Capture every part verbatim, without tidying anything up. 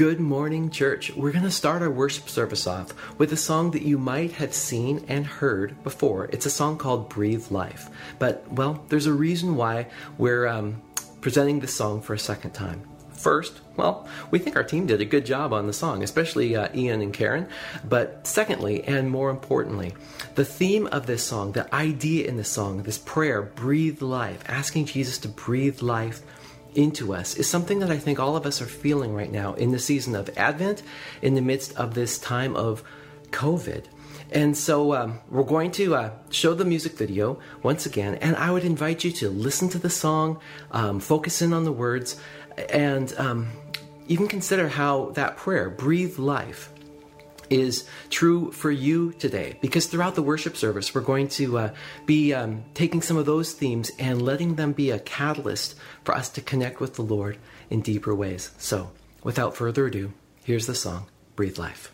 Good morning, church. We're going to start our worship service off with a song that you might have seen and heard before. It's a song called Breathe Life. But, well, there's a reason why we're um, presenting this song for a second time. First, well, we think our team did a good job on the song, especially uh, Ian and Karen. But secondly, and more importantly, the theme of this song, the idea in this song, this prayer, breathe life, asking Jesus to breathe life into us, is something that I think all of us are feeling right now in the season of Advent, in the midst of this time of COVID. And so um, we're going to uh, show the music video once again, and I would invite you to listen to the song, um, focus in on the words, and um, even consider how that prayer, breathe life, is true for you today. Because throughout the worship service, we're going to uh, be um, taking some of those themes and letting them be a catalyst for us to connect with the Lord in deeper ways. So, without further ado, here's the song, Breathe Life.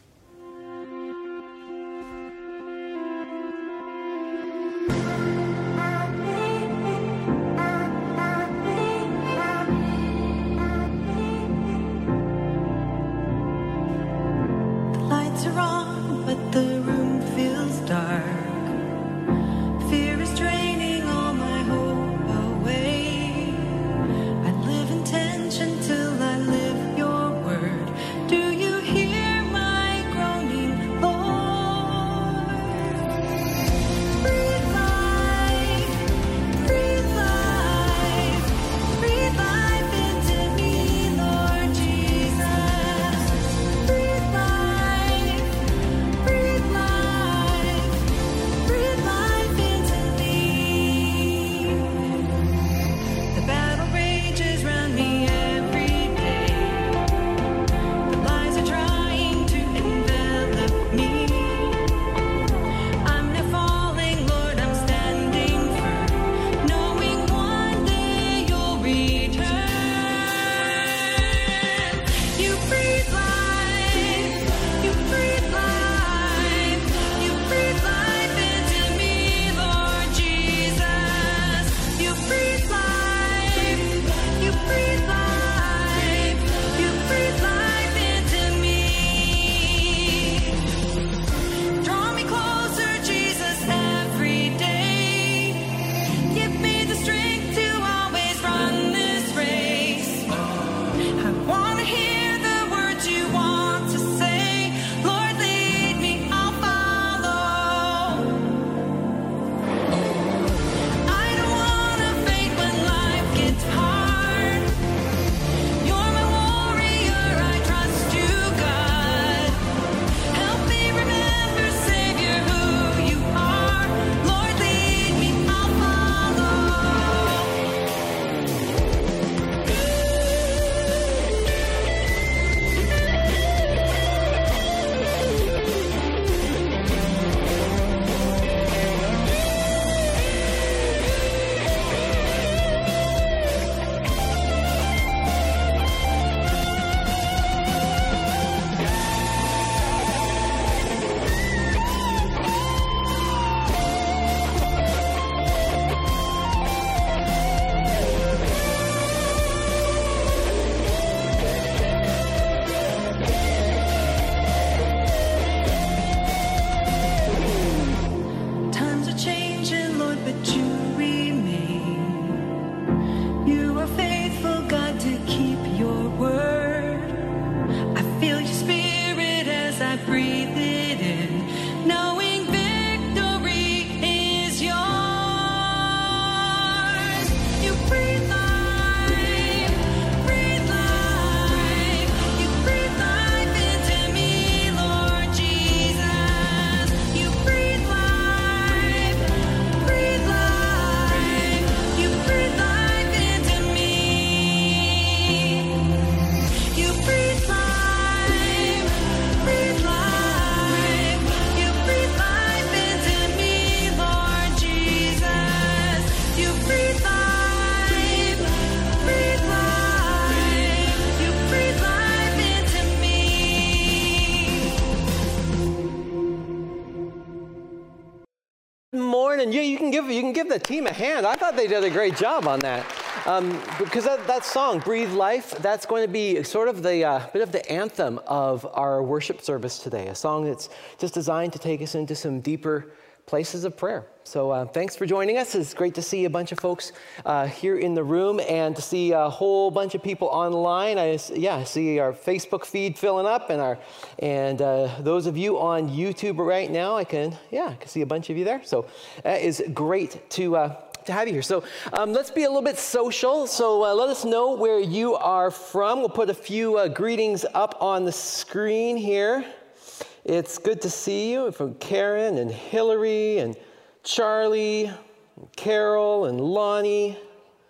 And you, you can give you can give the team a hand. I thought they did a great job on that. Um, because that, that song, Breathe Life, that's going to be sort of the uh, bit of the anthem of our worship service today, a song that's just designed to take us into some deeper places of prayer. So uh, thanks for joining us. It's great to see a bunch of folks uh, here in the room and to see a whole bunch of people online. I yeah, I see our Facebook feed filling up, and our and uh, those of you on YouTube right now, I can yeah, I can see a bunch of you there. So that is great to uh, to have you here. So um, let's be a little bit social. So uh, let us know where you are from. We'll put a few uh, greetings up on the screen here. It's good to see you from Karen and Hillary and Charlie, and Carol and Lonnie,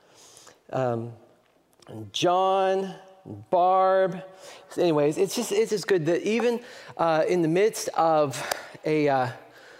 um, and John, and Barb. So anyways, it's just it's just good that even uh, in the midst of a uh,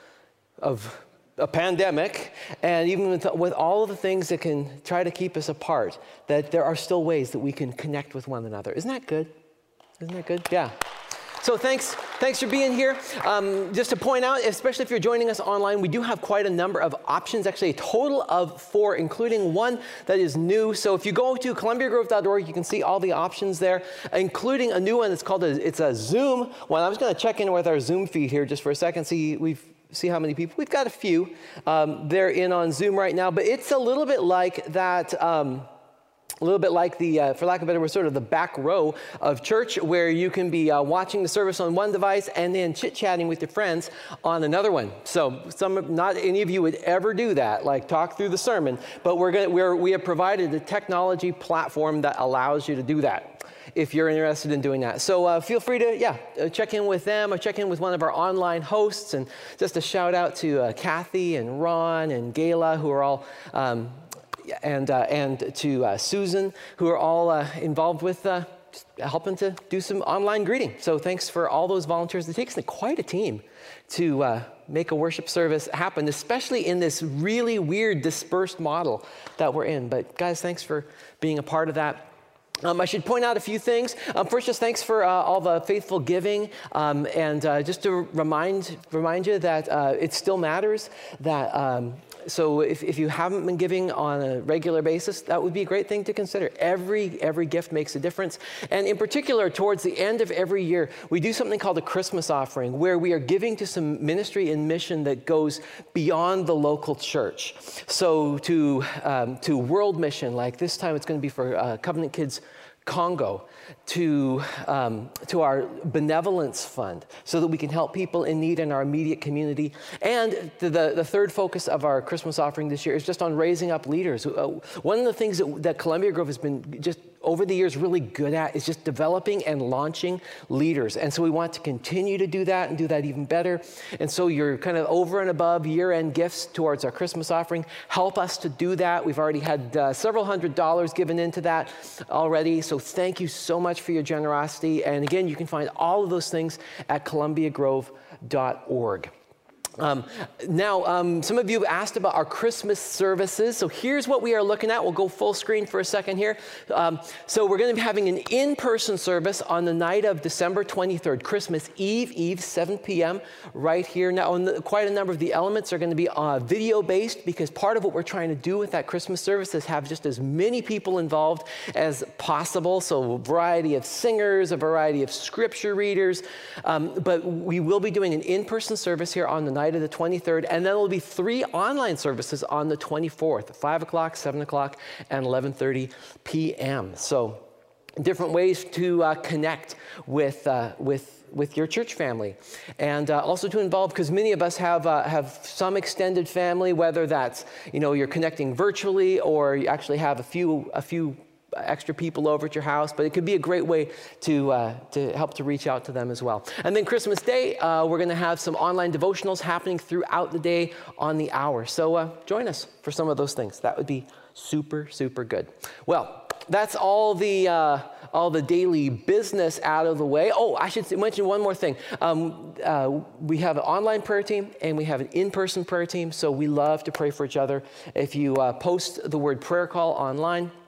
of a pandemic, and even with, with all of the things that can try to keep us apart, that there are still ways that we can connect with one another. Isn't that good? Isn't that good? Yeah. So thanks, thanks for being here. Um, just to point out, especially if you're joining us online, we do have quite a number of options, actually a total of four, including one that is new. So if you go to columbia grove dot org, you can see all the options there, including a new one that's called, a, it's a Zoom one. I was gonna check in with our Zoom feed here just for a second, see we've see how many people. We've got a few. Um, they're in on Zoom right now, but it's a little bit like that, um, a little bit like the, uh, for lack of a better word, sort of the back row of church, where you can be uh, watching the service on one device and then chit-chatting with your friends on another one. So some, not any of you would ever do that, like talk through the sermon, but we're gonna, we're, we have provided a technology platform that allows you to do that, if you're interested in doing that. So uh, feel free to, yeah, uh, check in with them or check in with one of our online hosts. And just a shout out to uh, Kathy and Ron and Gayla, who are all, um, and uh, and to uh, Susan, who are all uh, involved with uh, helping to do some online greeting. So thanks for all those volunteers. It takes quite a team to uh, make a worship service happen, especially in this really weird dispersed model that we're in. But guys, thanks for being a part of that. Um, I should point out a few things. Um, first, just thanks for uh, all the faithful giving, um, and uh, just to remind remind you that uh, it still matters. That um, so if, if you haven't been giving on a regular basis, that would be a great thing to consider. Every every gift makes a difference, and in particular, towards the end of every year, we do something called a Christmas offering, where we are giving to some ministry and mission that goes beyond the local church. So to um, to world mission, like this time, it's going to be for uh, Covenant Kids Congo, to um, to our benevolence fund, so that we can help people in need in our immediate community. And the, the, the third focus of our Christmas offering this year is just on raising up leaders. Uh, one of the things that, that Columbia Grove has been just over the years really good at is just developing and launching leaders. And so we want to continue to do that and do that even better. And so your kind of over and above year-end gifts towards our Christmas offering help us to do that. We've already had uh, several hundred dollars given into that already. So thank you so much for your generosity. And again, you can find all of those things at columbia grove dot org. Um, now, um, some of you have asked about our Christmas services. So here's what we are looking at. We'll go full screen for a second here. Um, so we're going to be having an in-person service on the night of December twenty-third, Christmas Eve, Eve, seven p.m. right here. Now, the, quite a number of the elements are going to be uh, video-based, because part of what we're trying to do with that Christmas service is have just as many people involved as possible. So a variety of singers, a variety of scripture readers. Um, but we will be doing an in-person service here on the night of the twenty-third, and then there will be three online services on the twenty-fourth, five o'clock, seven o'clock, and eleven thirty p.m. So different ways to uh, connect with uh, with with your church family, and uh, also to involve, because many of us have uh, have some extended family, whether that's, you know, you're connecting virtually or you actually have a few a few extra people over at your house, but it could be a great way to uh, to help to reach out to them as well. And then Christmas Day, uh, we're going to have some online devotionals happening throughout the day on the hour. So uh, join us for some of those things. That would be super, super good. Well, that's all the uh, all the daily business out of the way. Oh, I should mention one more thing. Um, uh, we have an online prayer team and we have an in-person prayer team. So we love to pray for each other. If you uh, post the word prayer call online,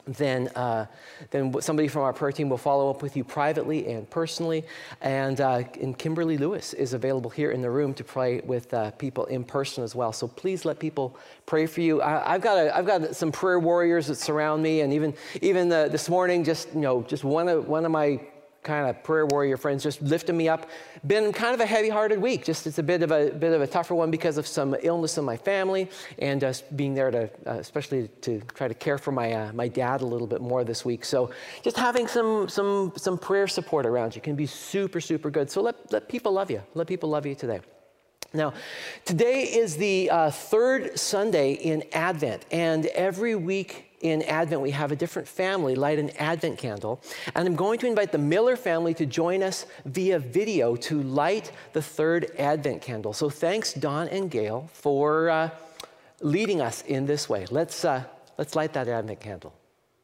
then uh, then somebody from our prayer team will follow up with you privately and personally. And, uh, and Kimberly Lewis is available here in the room to pray with uh, people in person as well. So please let people pray for you. I, I've got a, I've got some prayer warriors that surround me, and even even uh, this morning, just you know, just one of one of my kind of prayer warrior friends just lifting me up. Been kind of a heavy-hearted week. Just it's a bit of a bit of a tougher one because of some illness in my family, and uh, being there to, uh, especially to try to care for my uh, my dad a little bit more this week. So just having some some some prayer support around you can be super super good. So let let people love you. Let people love you today. Now, today is the uh, third Sunday in Advent, and every week in Advent, we have a different family light an Advent candle. And I'm going to invite the Miller family to join us via video to light the third Advent candle. So thanks, Don and Gail, for uh, leading us in this way. Let's, uh, let's light that Advent candle.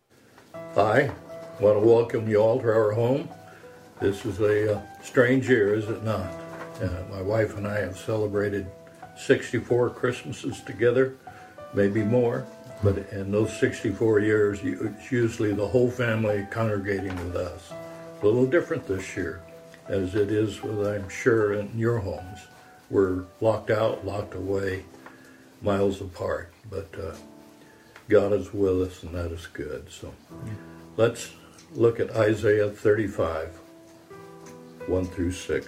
Hi, I want to welcome you all to our home. This is a uh, strange year, is it not? Uh, my wife and I have celebrated sixty-four Christmases together, maybe more. But in those sixty-four years, it's usually the whole family congregating with us. A little different this year, as it is with, I'm sure, in your homes. We're locked out, locked away, miles apart. But uh, God is with us, and that is good. So let's look at Isaiah thirty-five, one through six.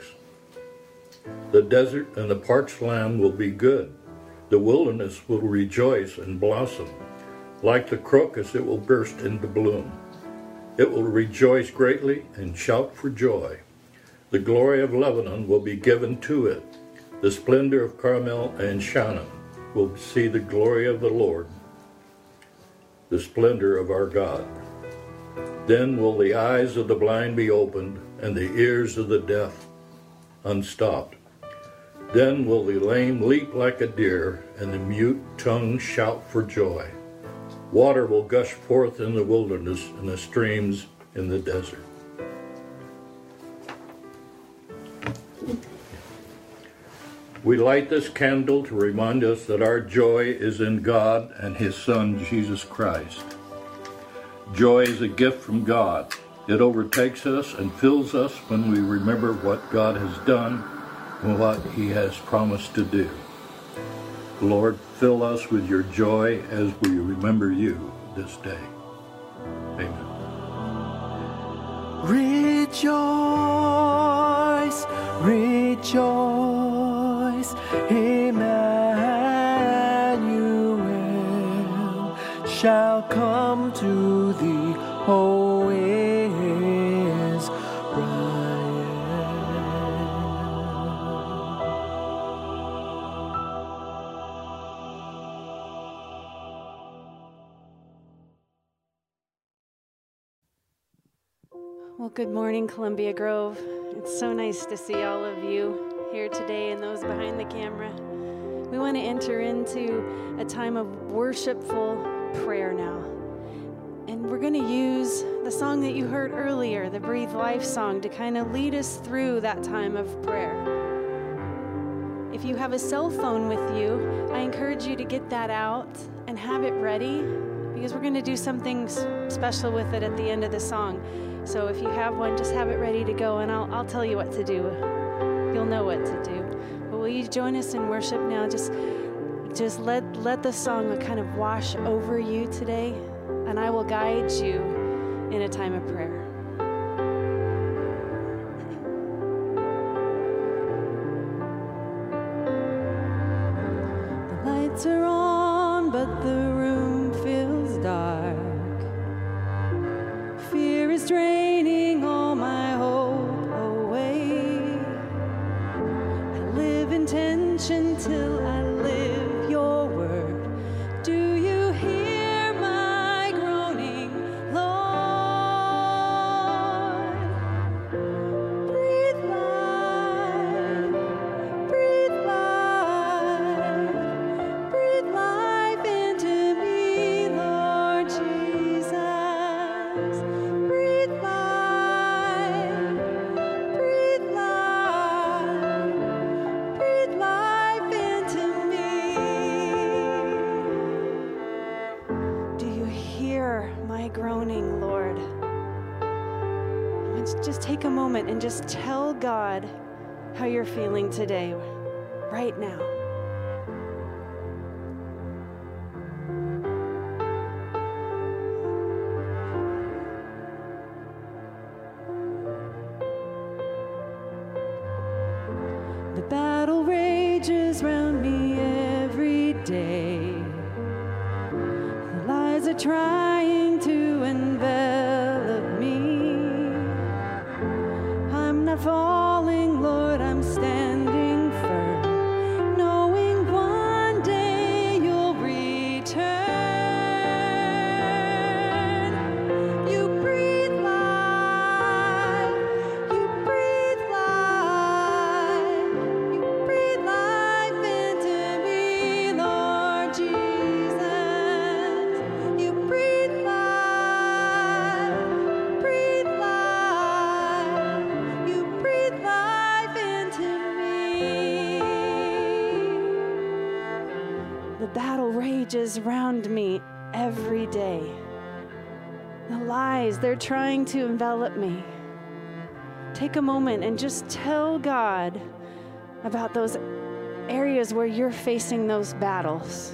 The desert and the parched land will be good. The wilderness will rejoice and blossom. Like the crocus, it will burst into bloom. It will rejoice greatly and shout for joy. The glory of Lebanon will be given to it. The splendor of Carmel and Sharon will see the glory of the Lord, the splendor of our God. Then will the eyes of the blind be opened and the ears of the deaf unstopped. Then will the lame leap like a deer, and the mute tongue shout for joy. Water will gush forth in the wilderness, and the streams in the desert. We light this candle to remind us that our joy is in God and His Son, Jesus Christ. Joy is a gift from God. It overtakes us and fills us when we remember what God has done and what He has promised to do. Lord, fill us with your joy as we remember you this day. Amen. Rejoice, rejoice, Emmanuel shall come to thee, O Israel. Well, good morning, Columbia Grove. It's so nice to see all of you here today and those behind the camera. We want to enter into a time of worshipful prayer now. And we're going to use the song that you heard earlier, the Breathe Life song, to kind of lead us through that time of prayer. If you have a cell phone with you, I encourage you to get that out and have it ready, because we're going to do something special with it at the end of the song. So if you have one, just have it ready to go, and I'll, I'll tell you what to do. You'll know what to do. But will you join us in worship now? Just, just let, let the song kind of wash over you today, and I will guide you in a time of prayer. The lights are on, but the room feels dark. Fear is draining all my hope away. I live in tension till I live your word. Do you hear my groaning, Lord? groaning, Lord. Let's just take a moment and just tell God how you're feeling today, right now. The battle rages round me every day. The lies are trying to envelop me. I'm not falling, Lord, I'm standing firm, knowing one day you'll return. You breathe life, you breathe life, you breathe life into me, Lord Jesus. You breathe life, breathe life, you breathe life into me. The battle rages round me every day. The lies, they're trying to envelop me. Take a moment and just tell God about those areas where you're facing those battles.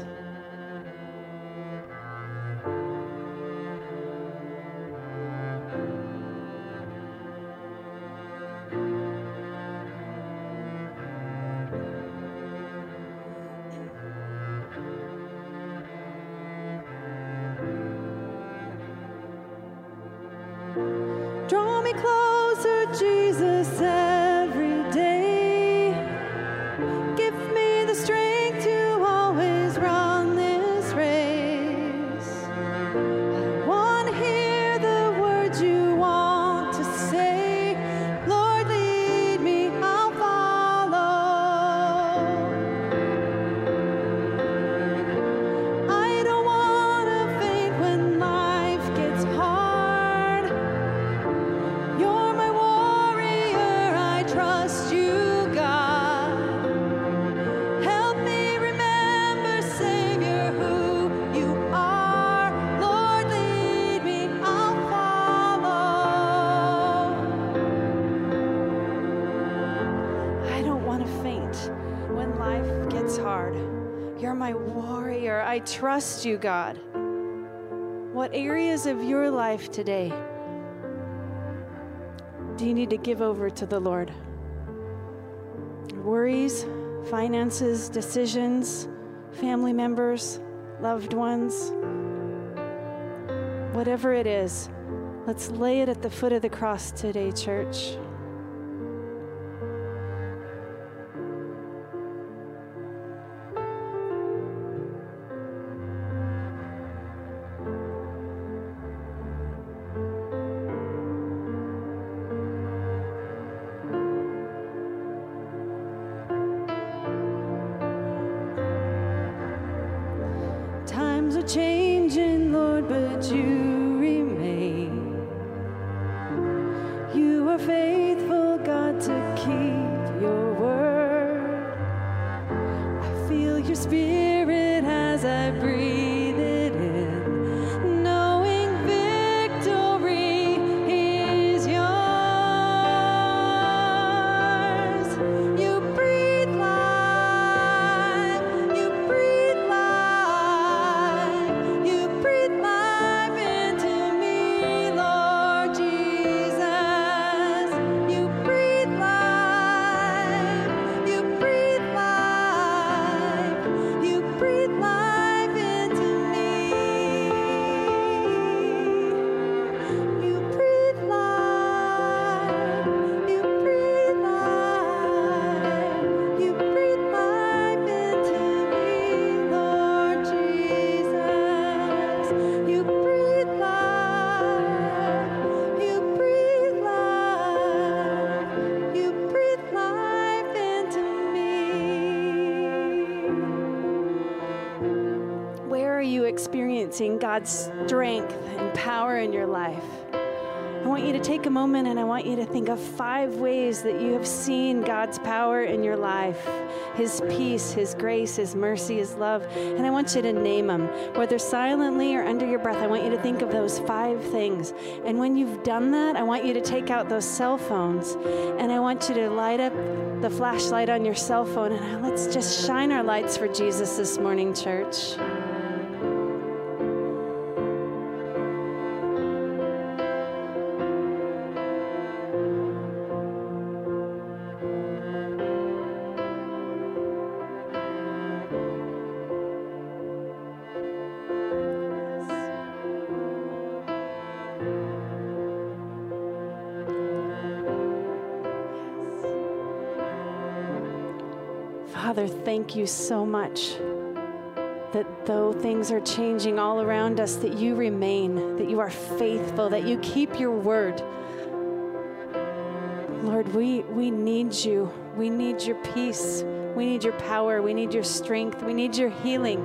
Draw me closer, Jesus, every day. Give me the strength to always run this race. I want to hear the words you want to say. Lord, lead me, I'll follow. I don't want to faint when life gets hard. You're my warrior, I trust you, God. Help me remember, Savior, who you are. Lord, lead me, I'll follow. I don't want to faint when life gets hard. You're my warrior, I trust you, God. What areas of your life today do you need to give over to the Lord? Worries, finances, decisions, family members, loved ones, whatever it is, let's lay it at the foot of the cross today, church. Times are changing, Lord, but you remain. You are faithful, God, to keep your word. I feel your spirit as I breathe it in, knowing victory is yours. You breathe life, you breathe life, you breathe life into me, Lord Jesus. You breathe life, you breathe life, you breathe life into me. You breathe life, you breathe life, you breathe life into me, Lord Jesus. You breathe life, you breathe life, you breathe life into me. Where are you experiencing God's strength and power in your life? I want you to take a moment and I want you to think of five ways that you have seen God's power in your life, His peace, His grace, His mercy, His love. And I want you to name them, whether silently or under your breath. I want you to think of those five things. And when you've done that, I want you to take out those cell phones and I want you to light up the flashlight on your cell phone and let's just shine our lights for Jesus this morning, church. Father, thank you so much that though things are changing all around us, that you remain, that you are faithful, that you keep your word. Lord, we, we need you. We need your peace. We need your power. We need your strength. We need your healing.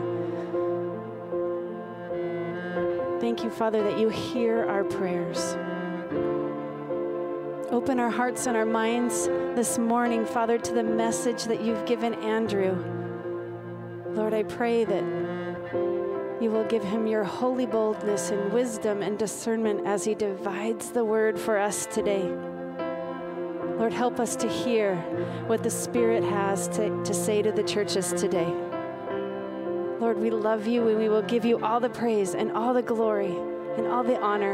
Thank you, Father, that you hear our prayers. Open our hearts and our minds this morning, Father, to the message that you've given Andrew. Lord, I pray that you will give him your holy boldness and wisdom and discernment as he divides the word for us today. Lord, help us to hear what the Spirit has to, to say to the churches today. Lord, we love you and we will give you all the praise and all the glory and all the honor.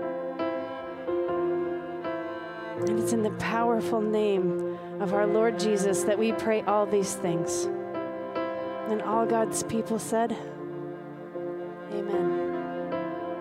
And it's in the powerful name of our Lord Jesus that we pray all these things. And all God's people said, amen.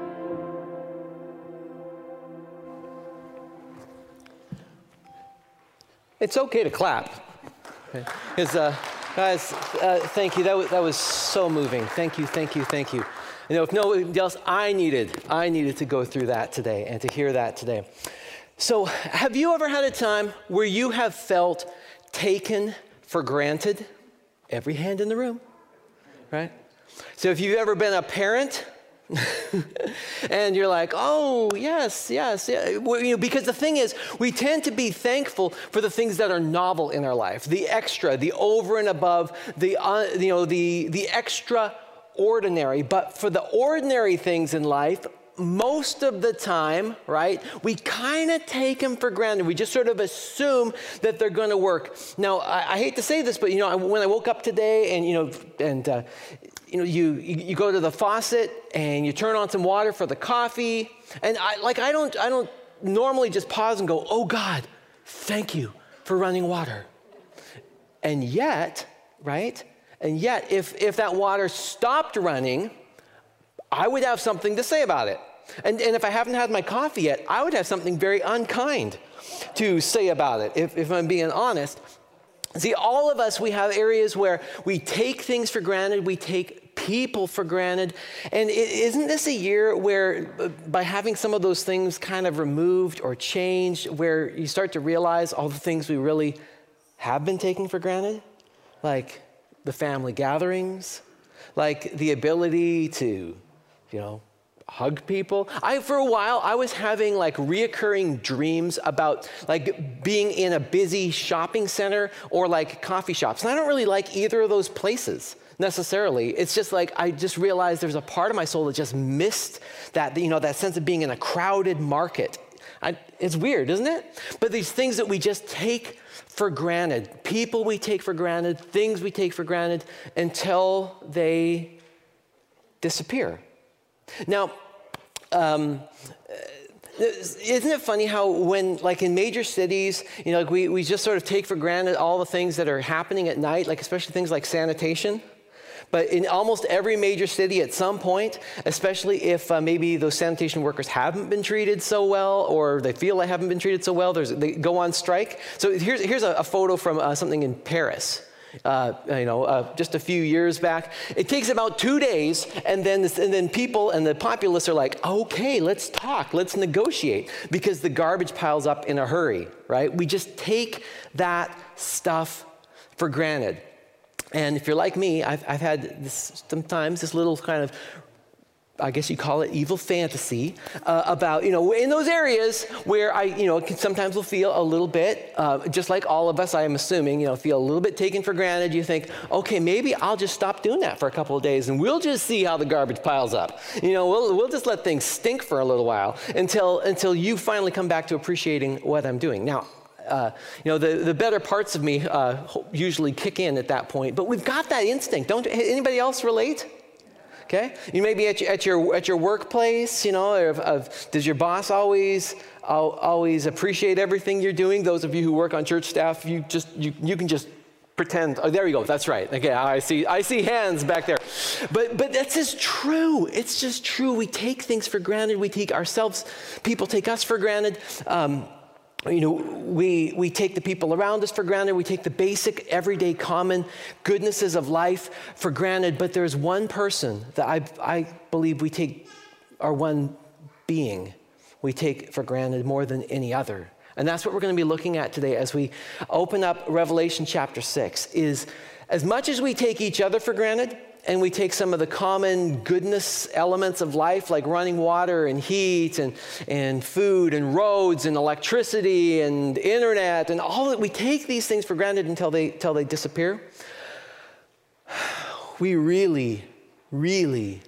It's okay to clap. Because, uh, guys, uh, thank you. That was, that was so moving. Thank you, thank you, thank you. You know, if nobody else, I needed, I needed to go through that today and to hear that today. So have you ever had a time where you have felt taken for granted? Every hand in the room, right? So if you've ever been a parent and you're like, oh, yes, yes, yeah. Well, you know, because the thing is, we tend to be thankful for the things that are novel in our life, the extra, the over and above, the, uh, you know, the, the extraordinary. But for the ordinary things in life, most of the time, right, we kind of take them for granted. We just sort of assume that they're going to work. Now, I, I hate to say this, but, you know, I, when I woke up today and, you know, and, uh, you know, you, you go to the faucet and you turn on some water for the coffee. And I, like, I don't, I don't normally just pause and go, oh God, thank you for running water. And yet, right, and yet if, if that water stopped running, I would have something to say about it. And, and if I haven't had my coffee yet, I would have something very unkind to say about it, if, if I'm being honest. See, all of us, we have areas where we take things for granted, we take people for granted. And it, isn't this a year where, uh, by having some of those things kind of removed or changed, where you start to realize all the things we really have been taking for granted? Like the family gatherings, like the ability to, you know, hug people. I, for a while, I was having like reoccurring dreams about like being in a busy shopping center or like coffee shops. And I don't really like either of those places necessarily. It's just like, I just realized there's a part of my soul that just missed that, you know, that sense of being in a crowded market. I, it's weird, isn't it? But these things that we just take for granted, people we take for granted, things we take for granted until they disappear. Now, um, isn't it funny how when, like in major cities, you know, like we, we just sort of take for granted all the things that are happening at night, like especially things like sanitation. But in almost every major city at some point, especially if uh, maybe those sanitation workers haven't been treated so well, or they feel they haven't been treated so well, there's, they go on strike. So here's, here's a, a photo from uh, something in Paris. Uh, you know, uh, just a few years back. It takes about two days, and then this, and then people and the populace are like, okay, let's talk, let's negotiate, because the garbage piles up in a hurry, right? We just take that stuff for granted. And if you're like me, I've, I've had this, sometimes this little kind of I guess you call it evil fantasy, uh, about, you know, in those areas where I, you know, can, sometimes will feel a little bit, uh, just like all of us, I am assuming, you know, feel a little bit taken for granted. You think, okay, maybe I'll just stop doing that for a couple of days and we'll just see how the garbage piles up. You know, we'll, we'll just let things stink for a little while until, until you finally come back to appreciating what I'm doing. Now, Uh, you know, the, the better parts of me uh, usually kick in at that point, but we've got that instinct. Don't anybody else relate? Okay, you may be at your at your, at your workplace, you know, of, of, does your boss always always appreciate everything you're doing? Those of you who work on church staff, you just you you can just pretend. Oh, there you go. That's right. Okay, I see I see hands back there, but but that's just true. It's just true. We take things for granted. We take ourselves. People take us for granted. Um, You know, we we take the people around us for granted. We take the basic, everyday, common goodnesses of life for granted. But there's one person that I I believe we take, or one being we take for granted more than any other. And that's what we're going to be looking at today as we open up Revelation chapter six, is as much as we take each other for granted, and we take some of the common goodness elements of life, like running water and heat and, and food and roads and electricity and internet and all that. We take these things for granted until they, until they disappear. We really, really,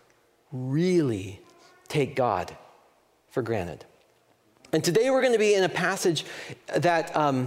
really take God for granted. And today we're going to be in a passage that, um,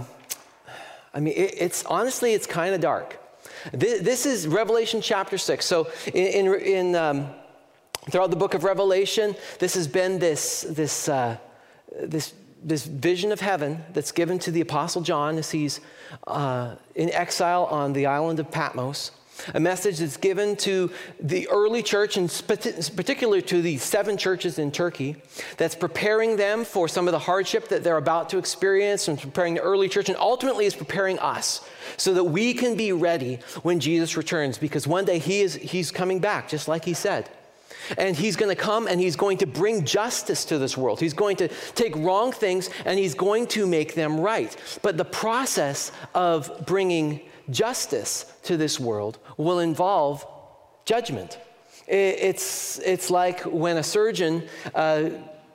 I mean, it, it's honestly, it's kind of dark. This is Revelation chapter six. So in, in, in um, throughout the book of Revelation, this has been this, this, uh, this, this vision of heaven that's given to the Apostle John as he's uh, in exile on the island of Patmos. A message that's given to the early church, and particularly to the seven churches in Turkey, that's preparing them for some of the hardship that they're about to experience, and preparing the early church, and ultimately is preparing us so that we can be ready when Jesus returns, because one day he is he's coming back, just like he said. And he's going to come and he's going to bring justice to this world. He's going to take wrong things and he's going to make them right. But the process of bringing justice to this world will involve judgment. It's, it's like when a surgeon uh,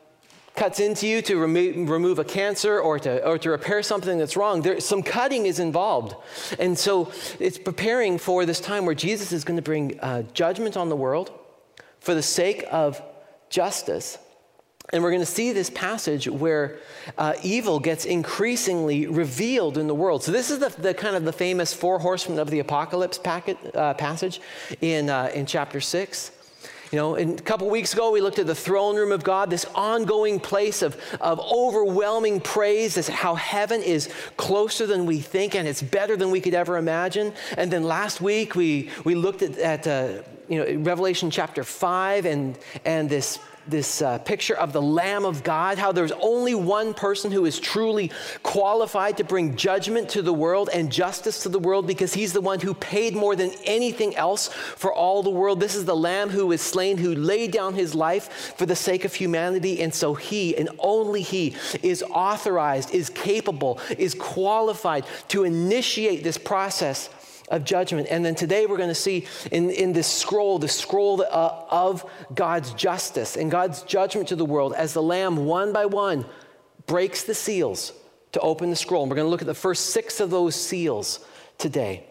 cuts into you to remo- remove a cancer or to, or to repair something that's wrong. There, some cutting is involved. And so it's preparing for this time where Jesus is going to bring uh, judgment on the world for the sake of justice. And we're going to see this passage where uh, evil gets increasingly revealed in the world. So this is the, the kind of the famous four horsemen of the apocalypse packet, uh, passage in uh, in chapter six. You know, and a couple weeks ago, we looked at the throne room of God, this ongoing place of, of overwhelming praise, this how heaven is closer than we think, and it's better than we could ever imagine. And then last week, we we looked at, at uh, you know, Revelation chapter five, and and this this uh, picture of the Lamb of God, how there's only one person who is truly qualified to bring judgment to the world and justice to the world, because he's the one who paid more than anything else for all the world. This is the Lamb who was slain, who laid down his life for the sake of humanity. And so he, and only he, is authorized, is capable, is qualified to initiate this process of judgment. And then today we're going to see in, in this scroll, the scroll uh, of God's justice and God's judgment to the world, as the Lamb one by one breaks the seals to open the scroll. And we're going to look at the first six of those seals today.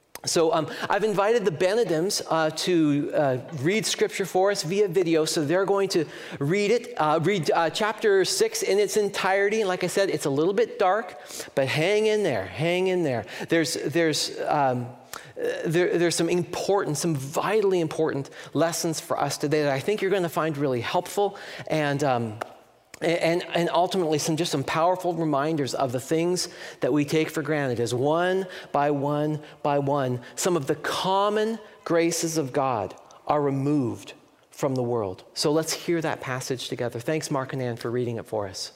So um, I've invited the Benedims uh, to uh, read scripture for us via video. So they're going to read it, uh, read uh, chapter six in its entirety. And like I said, it's a little bit dark, but hang in there, hang in there. There's, there's, um, there, there's some important, some vitally important lessons for us today that I think you're going to find really helpful, and um, And, and ultimately, some just some powerful reminders of the things that we take for granted as one by one by one, some of the common graces of God are removed from the world. So let's hear that passage together. Thanks, Mark and Ann, for reading it for us.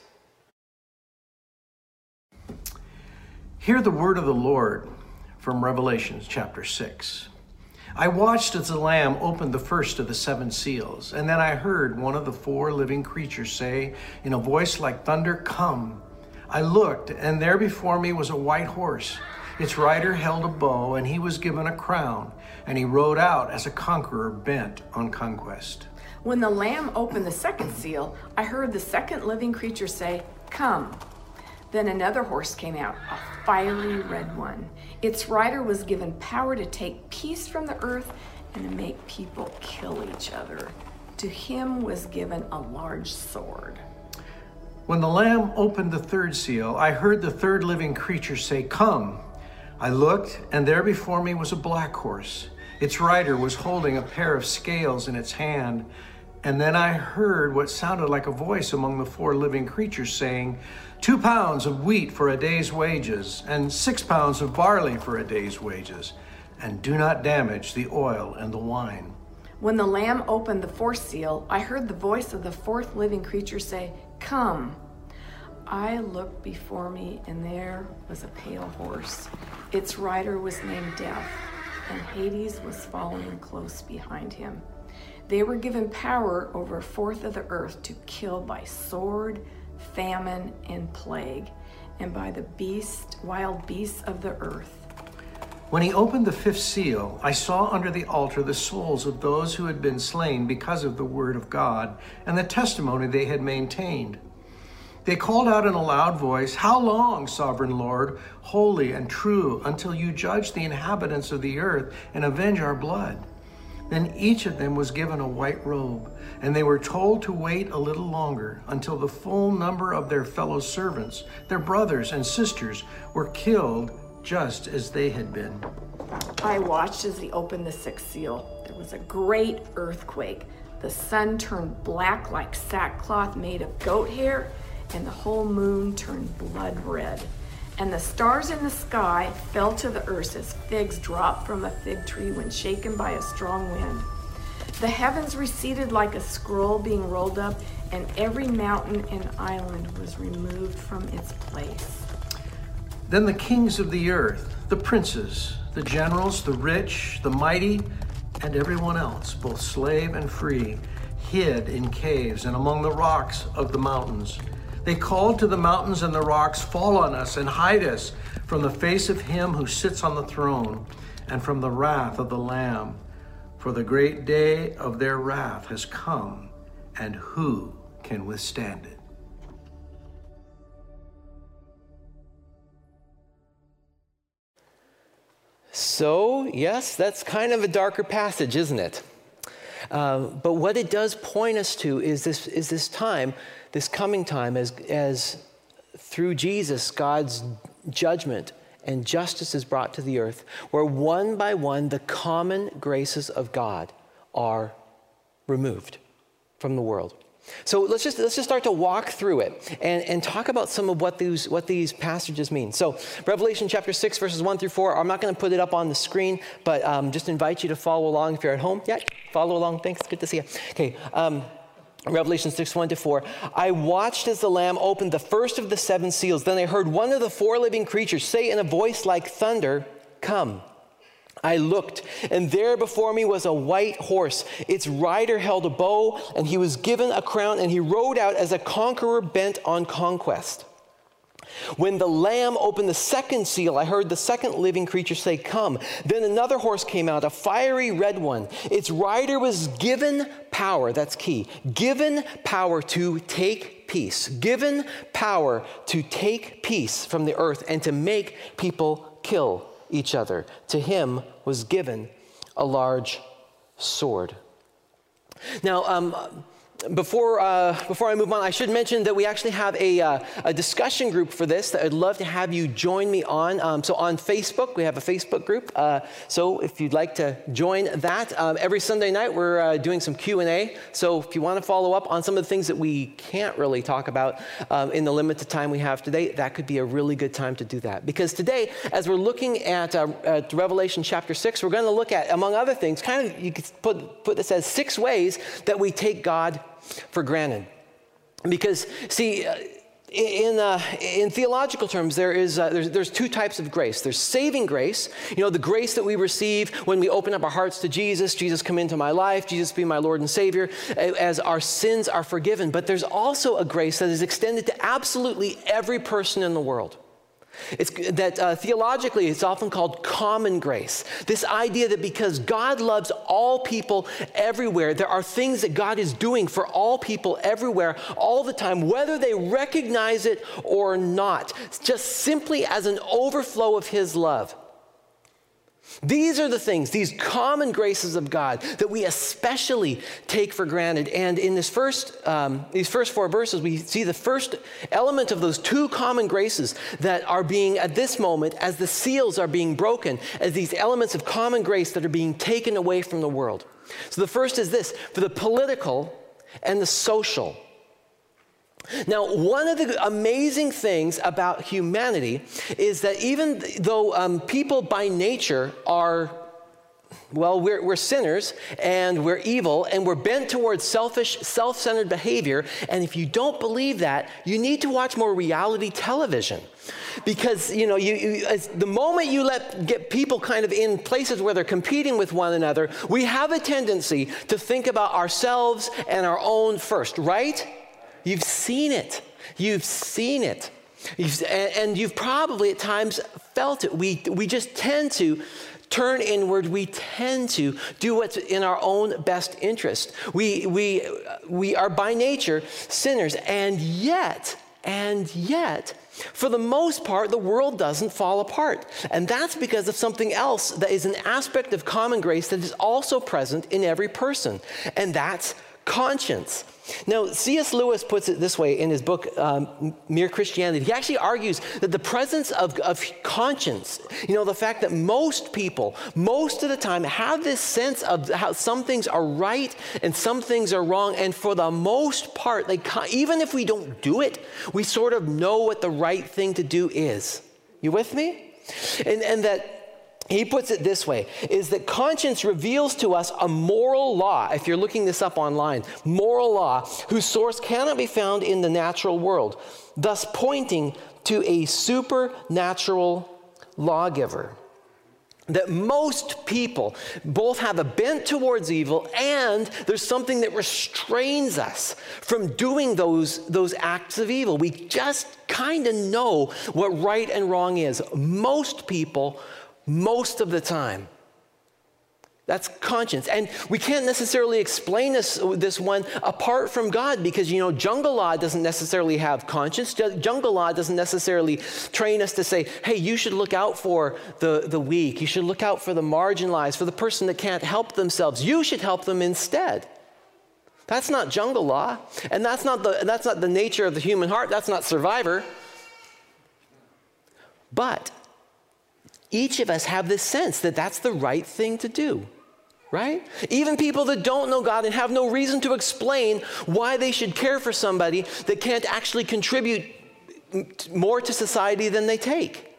Hear the word of the Lord from Revelation chapter six. I watched as the Lamb opened the first of the seven seals, and then I heard one of the four living creatures say in a voice like thunder, "Come." I looked, and there before me was a white horse. Its rider held a bow, and he was given a crown, and he rode out as a conqueror bent on conquest. When the Lamb opened the second seal, I heard the second living creature say, "Come." Then another horse came out, a fiery red one. Its rider was given power to take peace from the earth and to make people kill each other. To him was given a large sword. When the Lamb opened the third seal, I heard the third living creature say, "Come." I looked, and there before me was a black horse. Its rider was holding a pair of scales in its hand. And then I heard what sounded like a voice among the four living creatures saying, Two pounds of wheat for a day's wages, and six pounds of barley for a day's wages, and do not damage the oil and the wine." When the Lamb opened the fourth seal, I heard the voice of the fourth living creature say, "Come." I looked before me, and there was a pale horse. Its rider was named Death, and Hades was following close behind him. They were given power over a fourth of the earth to kill by sword, famine, and plague, and by the beast, wild beasts of the earth. When he opened the fifth seal, I saw under the altar the souls of those who had been slain because of the word of God and the testimony they had maintained. They called out in a loud voice, "How long, sovereign Lord, holy and true, until you judge the inhabitants of the earth and avenge our blood?" Then each of them was given a white robe, and they were told to wait a little longer until the full number of their fellow servants, their brothers and sisters, were killed just as they had been. I watched as he opened the sixth seal. There was a great earthquake. The sun turned black like sackcloth made of goat hair, and the whole moon turned blood red. And the stars in the sky fell to the earth as figs drop from a fig tree when shaken by a strong wind. The heavens receded like a scroll being rolled up, and every mountain and island was removed from its place. Then the kings of the earth, the princes, the generals, the rich, the mighty, and everyone else, both slave and free, hid in caves and among the rocks of the mountains. They called to the mountains and the rocks, "Fall on us and hide us from the face of him who sits on the throne and from the wrath of the Lamb. For the great day of their wrath has come, and who can withstand it?" So, yes, that's kind of a darker passage, isn't it? Uh, but what it does point us to is this is this time, this coming time, as as through Jesus, God's judgment and justice is brought to the earth, where one by one the common graces of God are removed from the world. So let's just let's just start to walk through it and, and talk about some of what these what these passages mean. So Revelation chapter six, verses one through four. I'm not going to put it up on the screen, but um, just invite you to follow along if you're at home. Yeah, follow along. Thanks. Good to see you. Okay. Um, Revelation six, one to four. I watched as the Lamb opened the first of the seven seals. Then I heard one of the four living creatures say in a voice like thunder, "Come." I looked, and there before me was a white horse. Its rider held a bow, and he was given a crown, and he rode out as a conqueror bent on conquest. When the Lamb opened the second seal, I heard the second living creature say, "Come." Then another horse came out, a fiery red one. Its rider was given power, that's key, given power to take peace, given power to take peace from the earth and to make people kill each other. To him was given a large sword. Now, um, Before uh, before I move on, I should mention that we actually have a, uh, a discussion group for this that I'd love to have you join me on. Um, so on Facebook, we have a Facebook group. Uh, so if you'd like to join that, um, every Sunday night we're uh, doing some Q and A. So if you want to follow up on some of the things that we can't really talk about um, in the limited time we have today, that could be a really good time to do that. Because today, as we're looking at, uh, at Revelation chapter six, we're going to look at, among other things, kind of, you could put, put this as six ways that we take God for granted. Because, see, in uh, in theological terms, there is uh, there's, there's two types of grace. There's saving grace, you know, the grace that we receive when we open up our hearts to Jesus. Jesus, come into my life. Jesus, be my Lord and Savior, as our sins are forgiven. But there's also a grace that is extended to absolutely every person in the world. It's that uh, theologically, it's often called common grace. This idea that because God loves all people everywhere, there are things that God is doing for all people everywhere all the time, whether they recognize it or not, just simply as an overflow of his love. These are the things, these common graces of God that we especially take for granted. And in this first, um, these first four verses, we see the first element of those two common graces that are being, at this moment, as the seals are being broken, as these elements of common grace that are being taken away from the world. So the first is this, for the political and the social. Now, one of the amazing things about humanity is that even though um, people by nature are, well, we're, we're sinners and we're evil and we're bent towards selfish, self-centered behavior, and if you don't believe that, you need to watch more reality television. Because, you know, you, you, as the moment you let get people kind of in places where they're competing with one another, we have a tendency to think about ourselves and our own first, right? You've seen it. You've seen it. You've, and, and you've probably at times felt it. We, we just tend to turn inward. We tend to do what's in our own best interest. We, we, we are by nature sinners. And yet, and yet, for the most part, the world doesn't fall apart. And that's because of something else that is an aspect of common grace that is also present in every person. And that's conscience. Now, C S Lewis puts it this way in his book, um, Mere Christianity. He actually argues that the presence of, of conscience, you know, the fact that most people, most of the time, have this sense of how some things are right and some things are wrong, and for the most part, they, even if we don't do it, we sort of know what the right thing to do is. You with me? And, and that he puts it this way, is that conscience reveals to us a moral law, if you're looking this up online, moral law, whose source cannot be found in the natural world, thus pointing to a supernatural lawgiver. That most people both have a bent towards evil and there's something that restrains us from doing those, those acts of evil. We just kind of know what right and wrong is. Most people most of the time. That's conscience. And we can't necessarily explain this, this one apart from God because, you know, jungle law doesn't necessarily have conscience. Jungle law doesn't necessarily train us to say, hey, you should look out for the, the weak. You should look out for the marginalized, for the person that can't help themselves. You should help them instead. That's not jungle law. And that's not the, that's not the nature of the human heart. That's not Survivor. But each of us have this sense that that's the right thing to do, right? Even people that don't know God and have no reason to explain why they should care for somebody that can't actually contribute more to society than they take.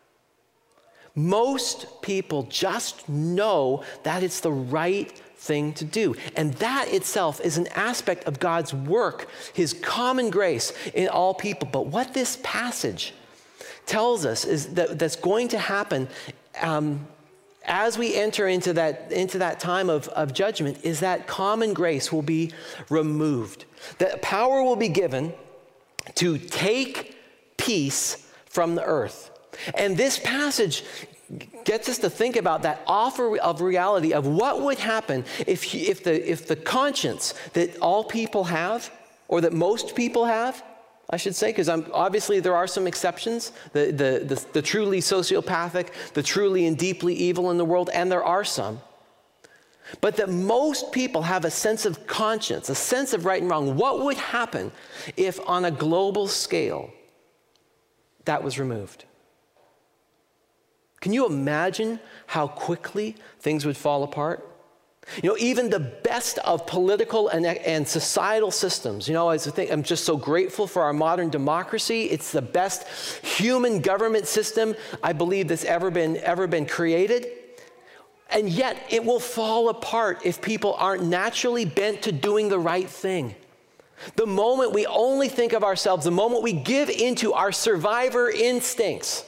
Most people just know that it's the right thing to do. And that itself is an aspect of God's work, his common grace in all people. But what this passage tells us is that that's going to happen um, as we enter into that into that time of, of judgment is that common grace will be removed. That power will be given to take peace from the earth. And this passage gets us to think about that offer of reality of what would happen if if the if the conscience that all people have, or that most people have, I should say, because obviously there are some exceptions, the, the, the, the truly sociopathic, the truly and deeply evil in the world, and there are some. But that most people have a sense of conscience, a sense of right and wrong. What would happen if on a global scale that was removed? Can you imagine how quickly things would fall apart? You know, even the best of political and, and societal systems, you know, I think I'm just so grateful for our modern democracy. It's the best human government system I believe that's ever been, ever been created. And yet it will fall apart if people aren't naturally bent to doing the right thing. The moment we only think of ourselves, the moment we give into our survivor instincts,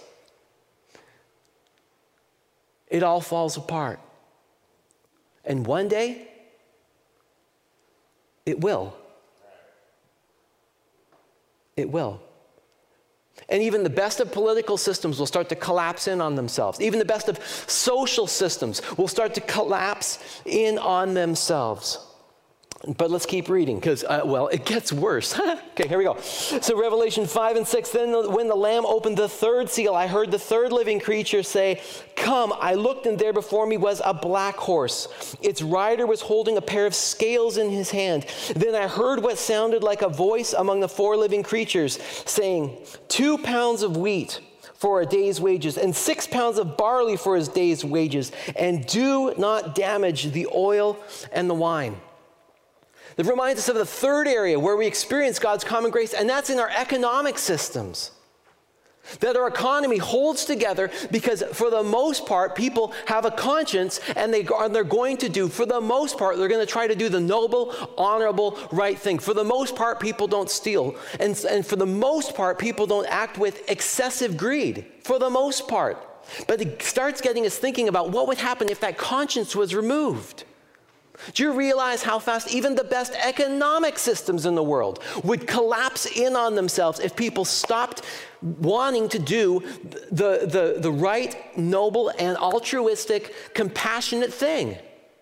it all falls apart. And one day, it will. It will. And even the best of political systems will start to collapse in on themselves. Even the best of social systems will start to collapse in on themselves. But let's keep reading because, uh, well, it gets worse. Okay, here we go. So Revelation five and six, then when the Lamb opened the third seal, I heard the third living creature say, "Come." I looked, and there before me was a black horse. Its rider was holding a pair of scales in his hand. Then I heard what sounded like a voice among the four living creatures saying, two pounds of wheat for a day's wages, and six pounds of barley for his day's wages, and do not damage the oil and the wine. That reminds us of the third area where we experience God's common grace, and that's in our economic systems. That our economy holds together because for the most part, people have a conscience and, they, and they're going to do, for the most part, they're going to try to do the noble, honorable, right thing. For the most part, people don't steal. And, and for the most part, people don't act with excessive greed. For the most part. But it starts getting us thinking about what would happen if that conscience was removed. Do you realize how fast even the best economic systems in the world would collapse in on themselves if people stopped wanting to do the, the, the right, noble, and altruistic, compassionate thing?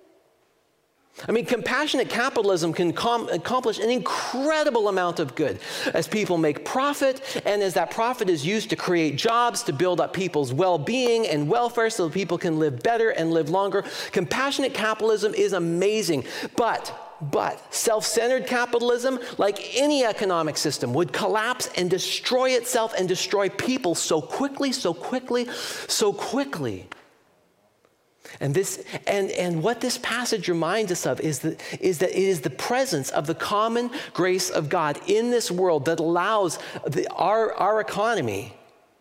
I mean, compassionate capitalism can com- accomplish an incredible amount of good as people make profit, and as that profit is used to create jobs, to build up people's well-being and welfare so that people can live better and live longer. Compassionate capitalism is amazing, but But self-centered capitalism, like any economic system, would collapse and destroy itself and destroy people so quickly, so quickly, so quickly. And this, and, and what this passage reminds us of is that, is that it is the presence of the common grace of God in this world that allows the, our, our economy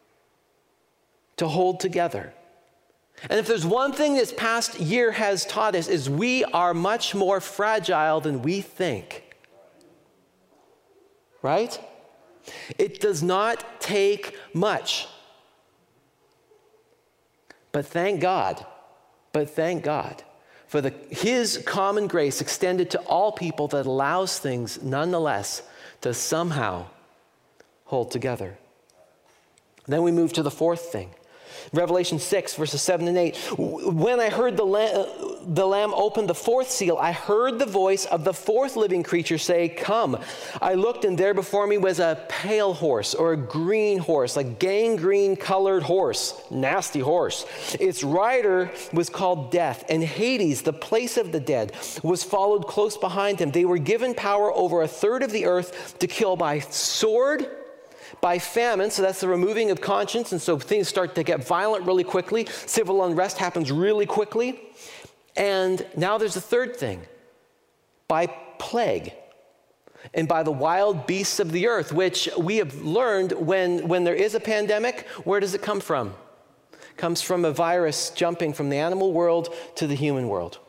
to hold together. And if there's one thing this past year has taught us is we are much more fragile than we think. Right? It does not take much. But thank God, but thank God for the, His common grace extended to all people that allows things nonetheless to somehow hold together. Then we move to the fourth thing. Revelation six, verses seven and eight. When I heard the lamb, the lamb open the fourth seal, I heard the voice of the fourth living creature say, "Come." I looked, and there before me was a pale horse, or a green horse, a gangrene colored horse, nasty horse. Its rider was called Death, and Hades, the place of the dead, was followed close behind him. They were given power over a third of the earth to kill by sword, by famine, so that's the removing of conscience, and so things start to get violent really quickly. Civil unrest happens really quickly. And now there's a third thing, by plague, and by the wild beasts of the earth, which we have learned when, when there is a pandemic, where does it come from? It comes from a virus jumping from the animal world to the human world.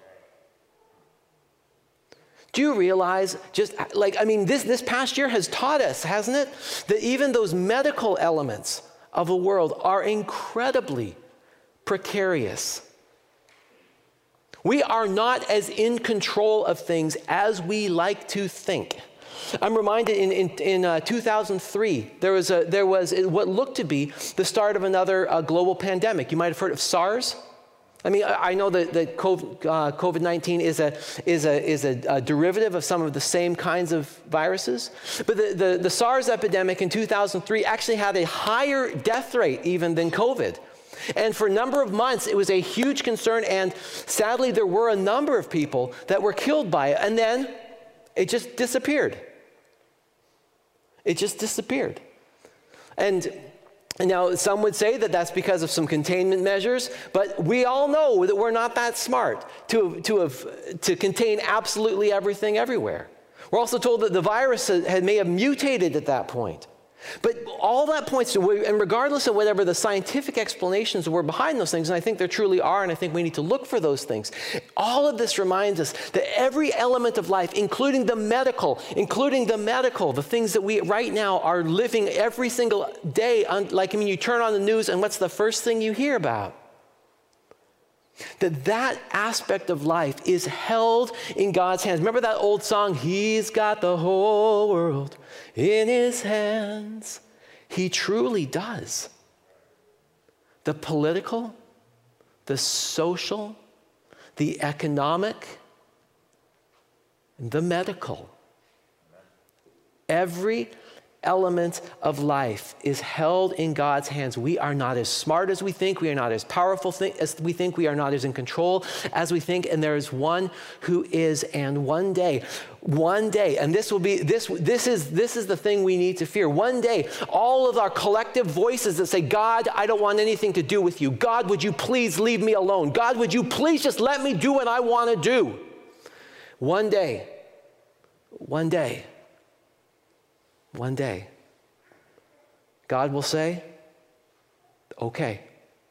Do you realize, just like, I mean, this, this past year has taught us, hasn't it, that even those medical elements of the world are incredibly precarious. We are not as in control of things as we like to think. I'm reminded in, in, in uh, two thousand three, there was, a, there was what looked to be the start of another uh, global pandemic. You might have heard of SARS. I mean, I know that, that COVID nineteen is a is a is a, a derivative of some of the same kinds of viruses, but the, the, the SARS epidemic in two thousand three actually had a higher death rate even than COVID. And for a number of months, it was a huge concern, and sadly, there were a number of people that were killed by it, and then it just disappeared. It just disappeared. And And now, some would say that that's because of some containment measures, but we all know that we're not that smart to, to, have, to contain absolutely everything everywhere. We're also told that the virus had, may have mutated at that point. But all that points to, and regardless of whatever the scientific explanations were behind those things, and I think there truly are, and I think we need to look for those things, all of this reminds us that every element of life, including the medical, including the medical, the things that we right now are living every single day, like, I mean, you turn on the news and what's the first thing you hear about? That that aspect of life is held in God's hands. Remember that old song, "He's got the whole world in His hands. He truly does. The political, the social, the economic, the medical. Every element of life is held in God's hands. We are not as smart as we think. We are not as powerful th- as we think. We are not as in control as we think. And there is one who is. And one day, one day, and this will be this. This is this is the thing we need to fear. One day, all of our collective voices that say, "God, I don't want anything to do with you. God, would you please leave me alone? God, would you please just let me do what I want to do?" One day, one day. One day, God will say, okay.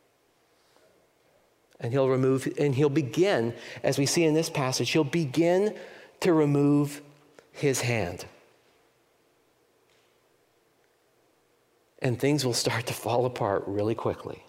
And he'll remove, and he'll begin, as we see in this passage, he'll begin to remove his hand. And things will start to fall apart really quickly.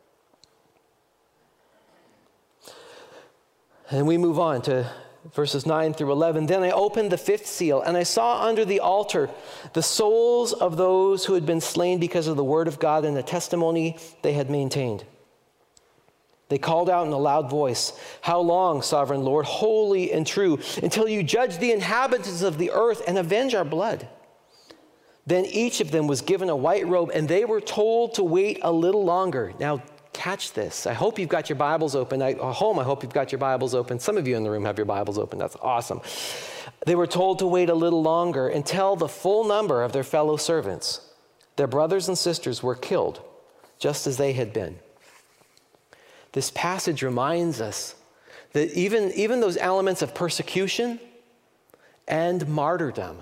And we move on to verses nine through eleven. Then I opened the fifth seal, and I saw under the altar the souls of those who had been slain because of the word of God and the testimony they had maintained. They called out in a loud voice, "How long, sovereign Lord, holy and true, until you judge the inhabitants of the earth and avenge our blood?" Then each of them was given a white robe, and they were told to wait a little longer. Now, catch this. I hope you've got your Bibles open. At home, I hope you've got your Bibles open. Some of you in the room have your Bibles open. That's awesome. They were told to wait a little longer until the full number of their fellow servants, their brothers and sisters, were killed, just as they had been. This passage reminds us that even, even those elements of persecution and martyrdom,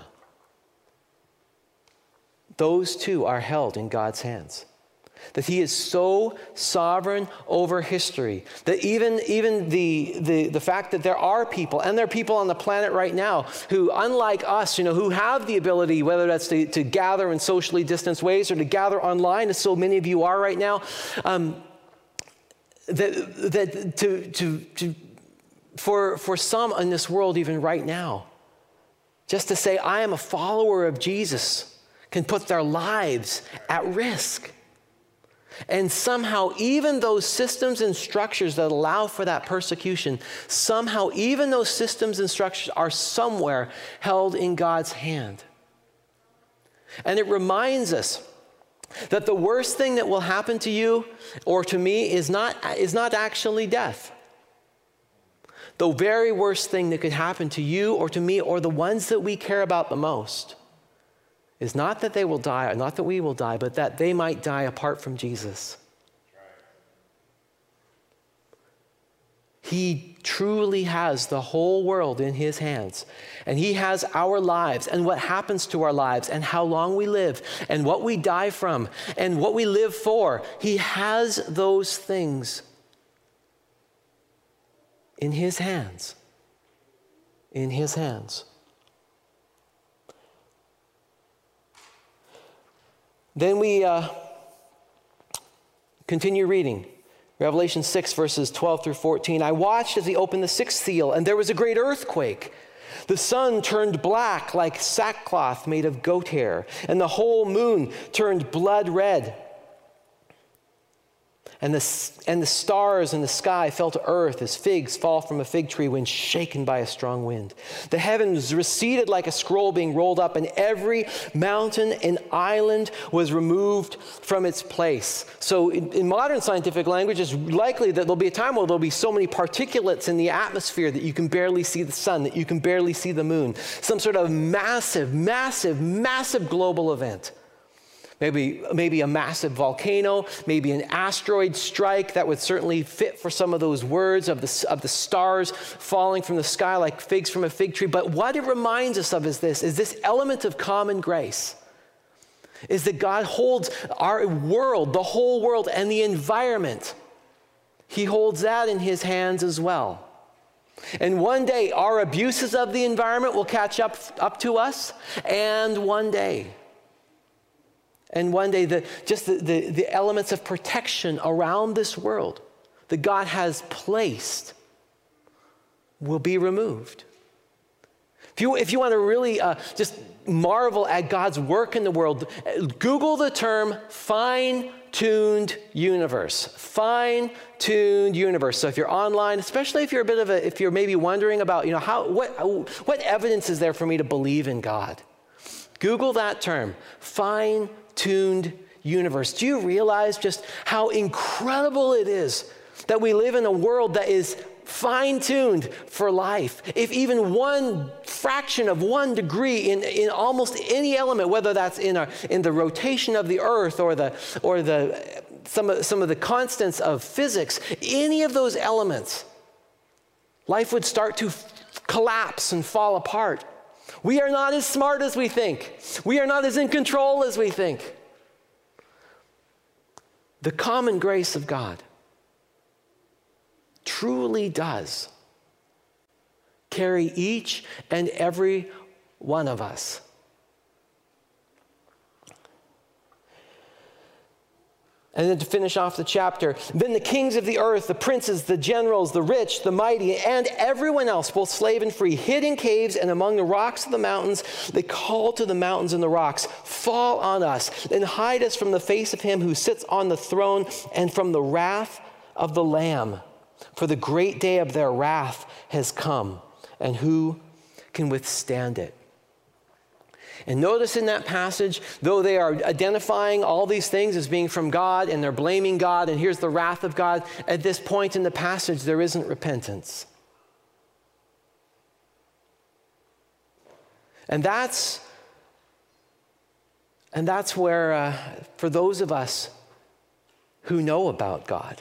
those too are held in God's hands. That he is so sovereign over history that even, even the, the, the fact that there are people, and there are people on the planet right now who, unlike us, you know, who have the ability, whether that's to, to gather in socially distanced ways or to gather online, as so many of you are right now, um, that, that to, to, to, for, for some in this world, even right now, just to say, I am a follower of Jesus, can put their lives at risk. And somehow, even those systems and structures that allow for that persecution, somehow, even those systems and structures are somewhere held in God's hand. And it reminds us that the worst thing that will happen to you or to me is not, is not actually death. The very worst thing that could happen to you or to me or the ones that we care about the most is not that they will die, or not that we will die, but that they might die apart from Jesus. He truly has the whole world in his hands. And he has our lives and what happens to our lives and how long we live and what we die from and what we live for. He has those things in his hands. In his hands. Then we uh, continue reading. Revelation six, verses twelve through fourteen. I watched as he opened the sixth seal, and there was a great earthquake. The sun turned black like sackcloth made of goat hair, and the whole moon turned blood red. And the, and the stars in the sky fell to earth as figs fall from a fig tree when shaken by a strong wind. The heavens receded like a scroll being rolled up, and every mountain and island was removed from its place. So in, in modern scientific language, it's likely that there'll be a time where there'll be so many particulates in the atmosphere that you can barely see the sun, that you can barely see the moon. Some sort of massive, massive, massive global event. Maybe, maybe a massive volcano, maybe an asteroid strike. That would certainly fit for some of those words of the, of the stars falling from the sky like figs from a fig tree. But what it reminds us of is this, is this element of common grace, is that God holds our world, the whole world, and the environment. He holds that in his hands as well. And one day, our abuses of the environment will catch up, up to us, and one day, And one day, the, just the, the, the elements of protection around this world that God has placed will be removed. If you, if you want to really uh, just marvel at God's work in the world, Google the term fine-tuned universe. Fine-tuned universe. So if you're online, especially if you're a bit of a, if you're maybe wondering about, you know, how, what, what evidence is there for me to believe in God? Google that term, fine-tuned universe. Do you realize just how incredible it is that we live in a world that is fine-tuned for life? If even one fraction of one degree in, in almost any element, whether that's in our in the rotation of the earth or the or the some of some of the constants of physics, any of those elements, life would start to f- collapse and fall apart. We are not as smart as we think. We are not as in control as we think. The common grace of God truly does carry each and every one of us. And then to finish off the chapter, then the kings of the earth, the princes, the generals, the rich, the mighty, and everyone else, both slave and free, hid in caves and among the rocks of the mountains, they call to the mountains and the rocks, fall on us and hide us from the face of him who sits on the throne and from the wrath of the Lamb. For the great day of their wrath has come, and who can withstand it? And notice in that passage, though they are identifying all these things as being from God, and they're blaming God, and here's the wrath of God, at this point in the passage, there isn't repentance. And that's, and that's where, uh, for those of us who know about God,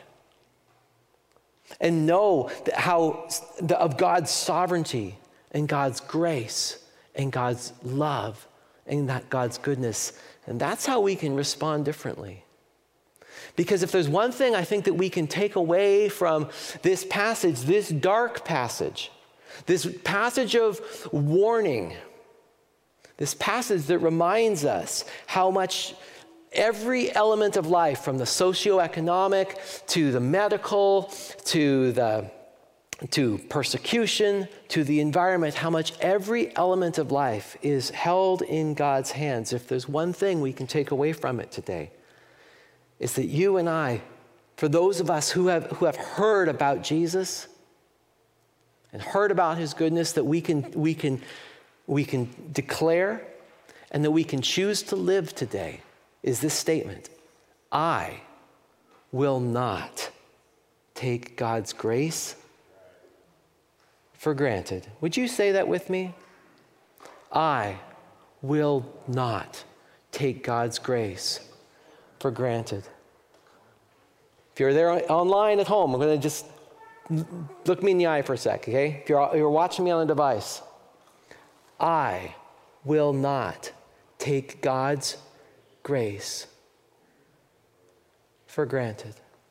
and know how of God's sovereignty and God's grace and God's love and that God's goodness. And that's how we can respond differently. Because if there's one thing I think that we can take away from this passage, this dark passage, this passage of warning, this passage that reminds us how much every element of life, from the socioeconomic to the medical to the to persecution to the environment, how much every element of life is held in God's hands. If there's one thing we can take away from it today, it's that you and I, for those of us who have who have heard about Jesus and heard about his goodness, that we can we can we can declare and that we can choose to live today, is this statement: I will not take God's grace for granted. Would you say that with me? I will not take God's grace for granted. If you're there online at home, I'm going to just look me in the eye for a sec, okay? If you're, you're watching me on a device, I will not take God's grace for granted.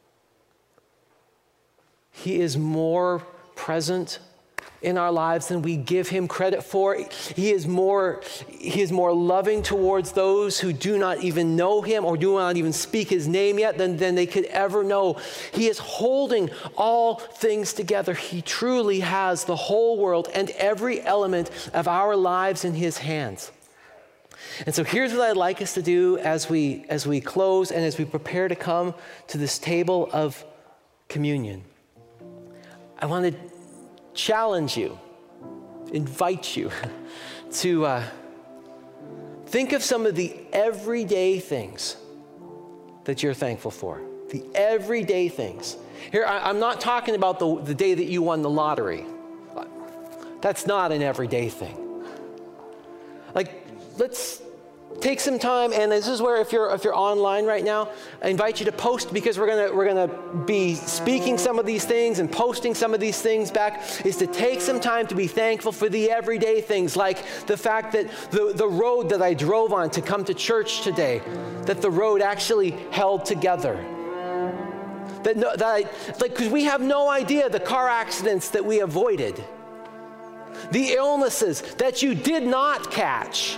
He is more present in our lives than we give him credit for. He is more, he is more loving towards those who do not even know him or do not even speak his name yet than, than they could ever know. He is holding all things together. He truly has the whole world and every element of our lives in his hands. And so here's what I'd like us to do as we as we close and as we prepare to come to this table of communion. I want to challenge you, invite you to uh, think of some of the everyday things that you're thankful for. The everyday things. Here, I, I'm not talking about the, the day that you won the lottery. That's not an everyday thing. Like, let's take some time, and this is where if you're if you're online right now, I invite you to post, because we're gonna we're gonna be speaking some of these things and posting some of these things back, is to take some time to be thankful for the everyday things, like the fact that the, the road that I drove on to come to church today, that the road actually held together. That, no, that I, like, because we have no idea the car accidents that we avoided, the illnesses that you did not catch.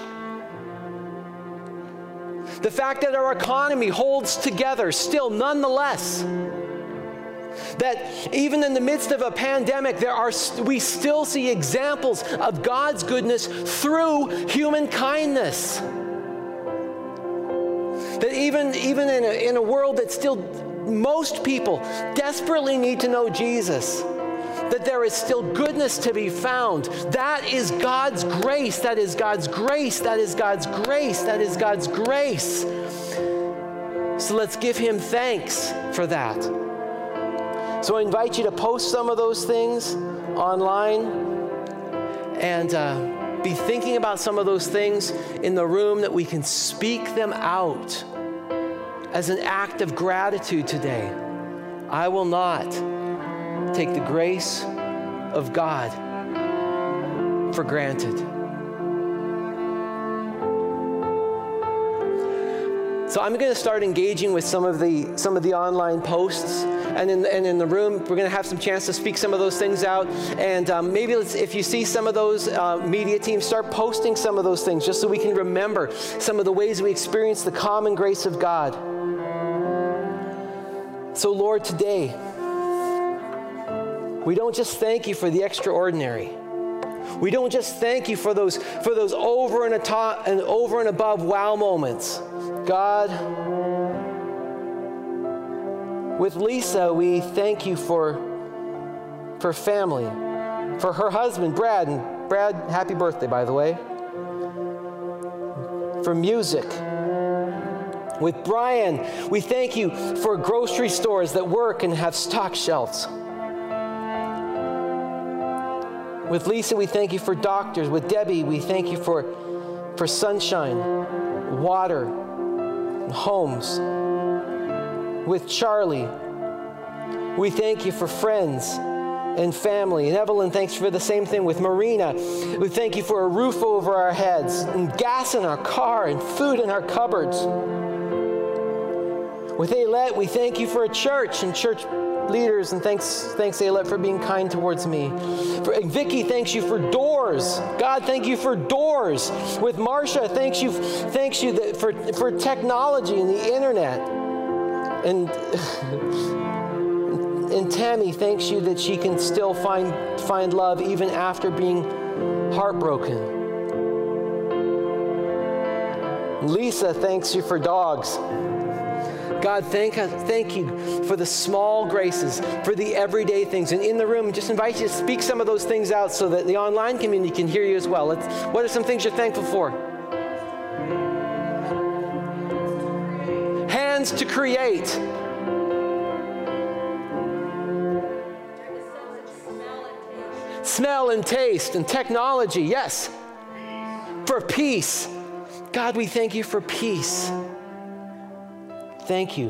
The fact that our economy holds together still nonetheless. That even in the midst of a pandemic, there are we still see examples of God's goodness through human kindness. That even, even in, a, in a world that still, most people desperately need to know Jesus, that there is still goodness to be found. That is God's grace. That is God's grace. That is God's grace. That is God's grace. So let's give him thanks for that. So I invite you to post some of those things online and uh, be thinking about some of those things in the room, that we can speak them out as an act of gratitude today. I will not take the grace of God for granted. So I'm going to start engaging with some of the some of the online posts, and in and in the room we're going to have some chance to speak some of those things out. And um, maybe let's, if you see some of those uh, media teams, start posting some of those things, just so we can remember some of the ways we experience the common grace of God. So Lord, today we don't just thank you for the extraordinary. We don't just thank you for those for those over and, atop, and over and above wow moments. God, with Lisa, we thank you for, for family, for her husband, Brad. And Brad, happy birthday, by the way. For music. With Brian, we thank you for grocery stores that work and have stock shelves. With Lisa, we thank you for doctors. With Debbie, we thank you for, for sunshine, water, and homes. With Charlie, we thank you for friends and family. And Evelyn, thanks for the same thing. With Marina, we thank you for a roof over our heads, and gas in our car, and food in our cupboards. With Aylette, we thank you for a church and church leaders, and thanks, thanks Aylette for being kind towards me. For, Vicky, thanks you for doors. God, thank you for doors. With Marcia, thanks you, thanks you that for for technology and the internet. And and Tammy, thanks you that she can still find find love even after being heartbroken. Lisa, thanks you for dogs. God, thank, thank you for the small graces, for the everyday things. And in the room, just invite you to speak some of those things out so that the online community can hear you as well. Let's, what are some things you're thankful for? Hands to create. Smell and taste and technology, yes. For peace. God, we thank you for peace. Thank you.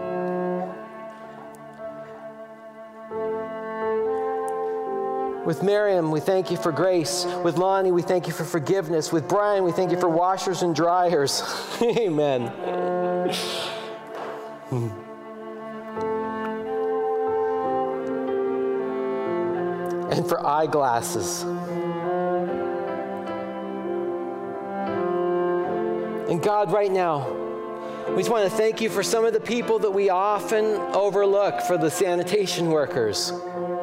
With Miriam, we thank you for grace. With Lonnie, we thank you for forgiveness. With Brian, we thank you for washers and dryers. Amen. And for eyeglasses. And God, right now, we just want to thank you for some of the people that we often overlook, for the sanitation workers.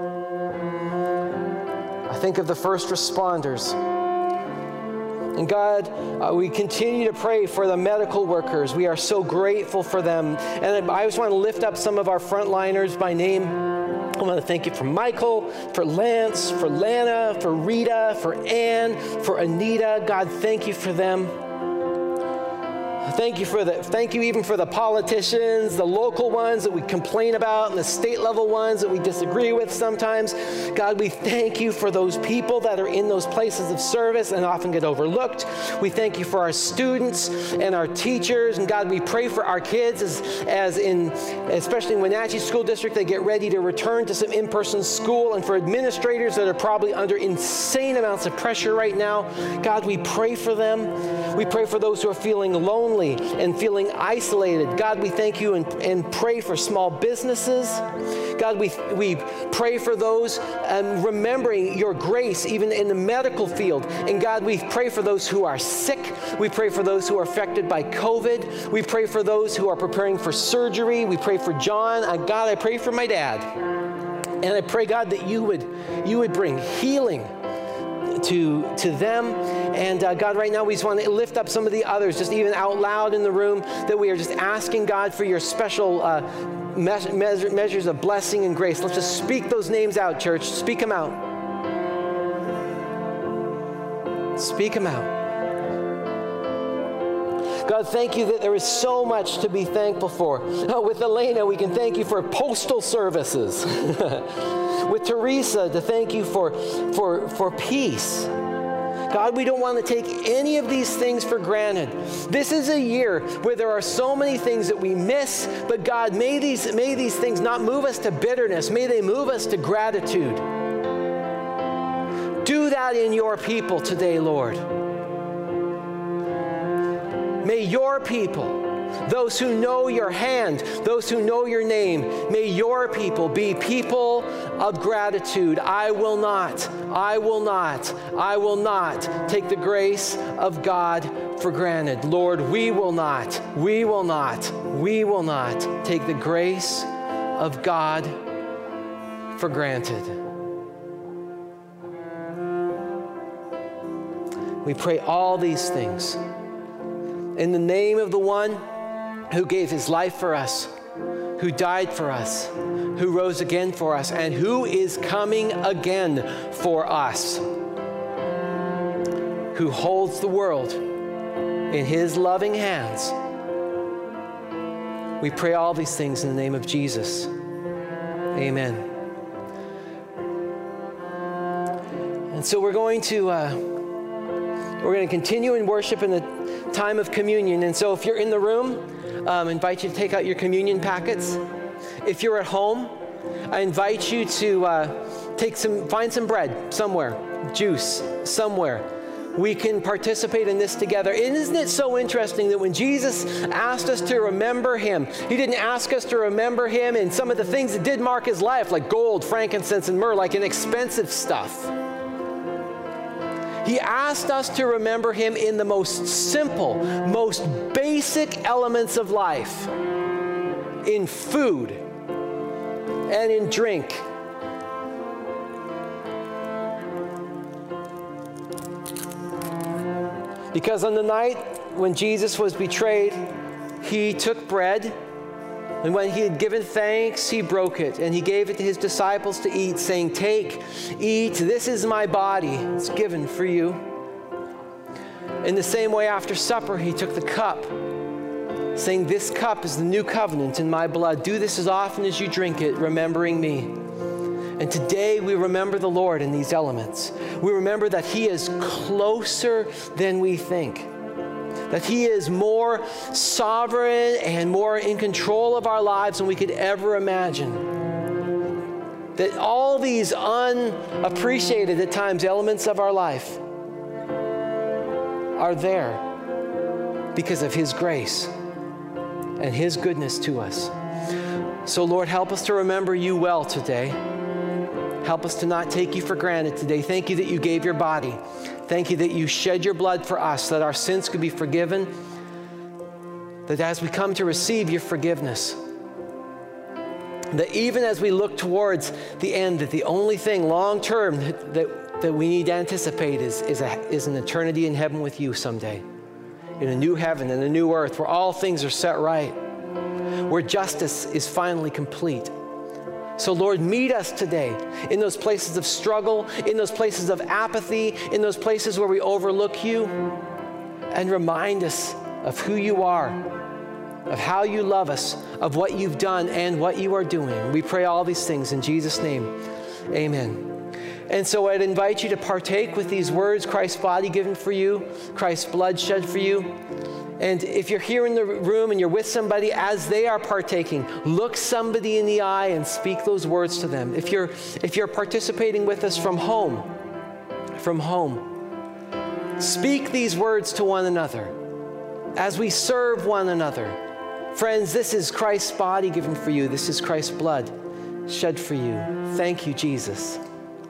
I think of the first responders. And God, uh, we continue to pray for the medical workers. We are so grateful for them. And I just want to lift up some of our frontliners by name. I want to thank you for Michael, for Lance, for Lana, for Rita, for Ann, for Anita. God, thank you for them. Thank you for the, thank you even for the politicians, the local ones that we complain about, and the state level ones that we disagree with sometimes. God, we thank you for those people that are in those places of service and often get overlooked. We thank you for our students and our teachers. And God, we pray for our kids as, as in, especially in Wenatchee School District, they get ready to return to some in-person school, and for administrators that are probably under insane amounts of pressure right now. God, we pray for them. We pray for those who are feeling lonely lonely and feeling isolated. God, we thank you and, and pray for small businesses. God, we, we pray for those um, remembering your grace even in the medical field. And God, we pray for those who are sick. We pray for those who are affected by COVID. We pray for those who are preparing for surgery. We pray for John. Uh, God, I pray for my dad. And I pray, God, that you would, you would bring healing to, to them. And uh, God, right now we just want to lift up some of the others, just even out loud in the room, that we are just asking, God, for your special uh, me- measure, measures of blessing and grace. Let's just speak those names out, church. Speak them out. Speak them out. God, thank you that there is so much to be thankful for. Oh, with Elena, we can thank you for postal services. With Teresa, to thank you for, for, for peace. God, we don't want to take any of these things for granted. This is a year where there are so many things that we miss, but God, may these, may these things not move us to bitterness. May they move us to gratitude. Do that in your people today, Lord. May your people, those who know your hand, those who know your name, may your people be people of gratitude. I will not, I will not, I will not take the grace of God for granted. Lord, we will not, we will not, we will not take the grace of God for granted. We pray all these things in the name of the one who gave his life for us, who died for us, who rose again for us, and who is coming again for us, who holds the world in his loving hands. We pray all these things in the name of Jesus. Amen. And so we're going to uh, we're going to continue in worship in the time of communion. And so if you're in the room, um, I invite you to take out your communion packets. If you're at home, I invite you to uh, take some, find some bread somewhere, juice somewhere. We can participate in this together. And isn't it so interesting that when Jesus asked us to remember him, he didn't ask us to remember him in some of the things that did mark his life, like gold, frankincense, and myrrh, like in expensive stuff. He asked us to remember him in the most simple, most basic elements of life, in food and in drink. Because on the night when Jesus was betrayed, he took bread, and when he had given thanks, he broke it, and he gave it to his disciples to eat, saying, "Take, eat, this is my body. It's given for you." In the same way, after supper, he took the cup, saying, "This cup is the new covenant in my blood. Do this as often as you drink it, remembering me." And today we remember the Lord in these elements. We remember that he is closer than we think. That he is more sovereign and more in control of our lives than we could ever imagine. That all these unappreciated at times elements of our life are there because of his grace and his goodness to us. So Lord, help us to remember you well today. Help us to not take you for granted today. Thank you that you gave your body. Thank you that you shed your blood for us, that our sins could be forgiven, that as we come to receive your forgiveness, that even as we look towards the end, that the only thing long term that, that, that we need to anticipate is, is, a, is an eternity in heaven with you someday, in a new heaven and a new earth where all things are set right, where justice is finally complete. So Lord, meet us today in those places of struggle, in those places of apathy, in those places where we overlook you, and remind us of who you are, of how you love us, of what you've done and what you are doing. We pray all these things in Jesus' name. Amen. And so I'd invite you to partake with these words: Christ's body given for you, Christ's blood shed for you. And if you're here in the room and you're with somebody as they are partaking, look somebody in the eye and speak those words to them. If you're, if you're participating with us from home, from home, speak these words to one another. as we serve one another. Friends, this is Christ's body given for you. This is Christ's blood shed for you. Thank you, Jesus.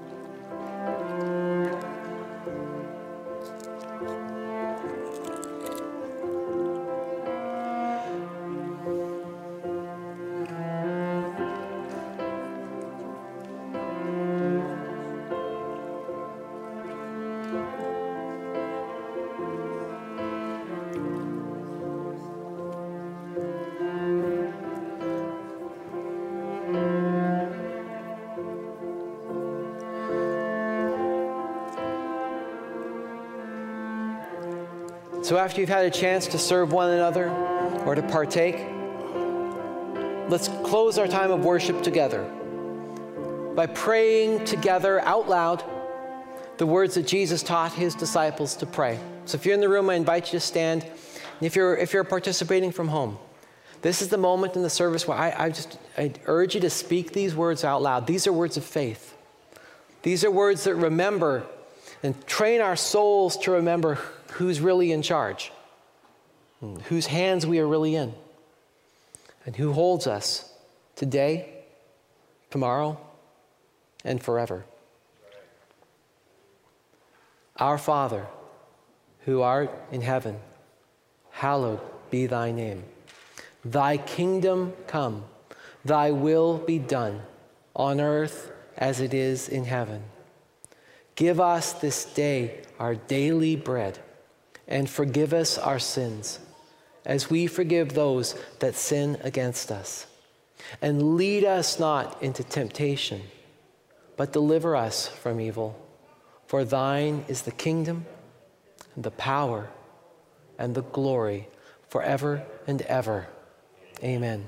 So after you've had a chance to serve one another or to partake, let's close our time of worship together by praying together out loud the words that Jesus taught his disciples to pray. So if you're in the room, I invite you to stand. And if you're, if you're participating from home, this is the moment in the service where I, I just I urge you to speak these words out loud. These are words of faith. These are words that remember and train our souls to remember who's really in charge, whose hands we are really in, and who holds us today, tomorrow, and forever. Our Father, who art in heaven, hallowed be thy name. Thy kingdom come, thy will be done, on earth as it is in heaven. Give us this day our daily bread, and forgive us our sins, as we forgive those that sin against us. And lead us not into temptation, but deliver us from evil. For thine is the kingdom, and the power, and the glory, forever and ever. Amen.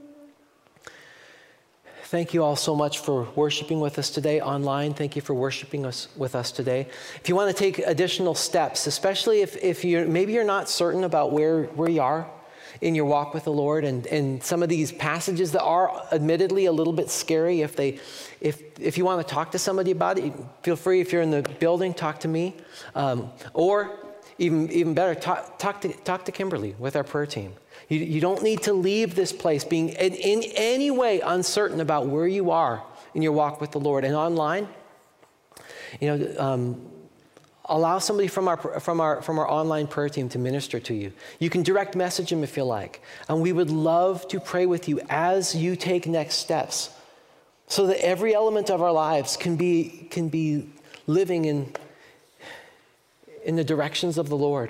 Thank you all so much for worshiping with us today online. Thank you for worshiping us with us today. If you want to take additional steps, especially if, if you're maybe you're not certain about where, where you are in your walk with the Lord, and, and some of these passages that are admittedly a little bit scary, if they if if you want to talk to somebody about it, feel free. If you're in the building, talk to me. Um, or even even better, talk, talk to talk to Kimberly with our prayer team. You, you don't need to leave this place being in, in any way uncertain about where you are in your walk with the Lord. And online, you know, um, allow somebody from our from our from our online prayer team to minister to you. You can direct message them if you like, and we would love to pray with you as you take next steps, so that every element of our lives can be can be living in in the directions of the Lord.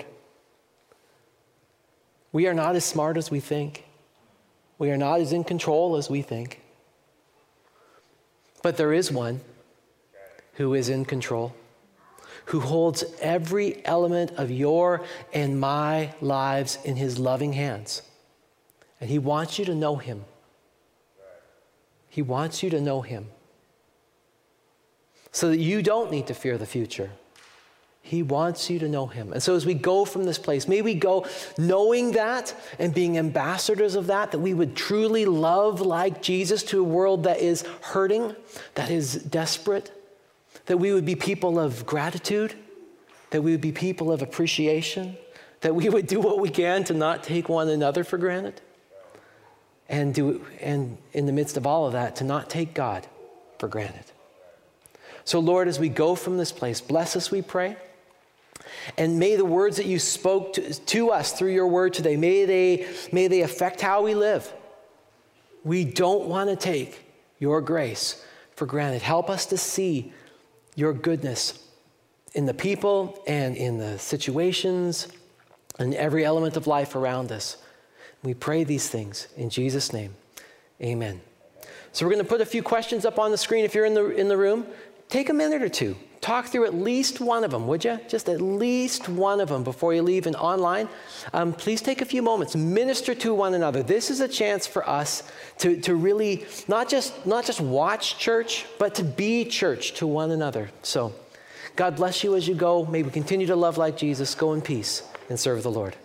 We are not as smart as we think. We are not as in control as we think. But there is one who is in control, who holds every element of your and my lives in his loving hands. And he wants you to know him. He wants you to know him, so that you don't need to fear the future. He wants you to know him. And so as we go from this place, may we go knowing that and being ambassadors of that, that we would truly love like Jesus to a world that is hurting, that is desperate, that we would be people of gratitude, that we would be people of appreciation, that we would do what we can to not take one another for granted, and do and in the midst of all of that, to not take God for granted. So Lord, as we go from this place, bless us, we pray. And may the words that you spoke to, to us through your word today, may they, may they affect how we live. We don't want to take your grace for granted. Help us to see your goodness in the people and in the situations and every element of life around us. We pray these things in Jesus' name. Amen. So we're going to put a few questions up on the screen. If you're in the, in the room, take a minute or two. Talk through at least one of them, would you? Just at least one of them before you leave. And online, um, please take a few moments. Minister to one another. This is a chance for us to, to really not just, not just watch church, but to be church to one another. So God bless you as you go. May we continue to love like Jesus. Go in peace and serve the Lord.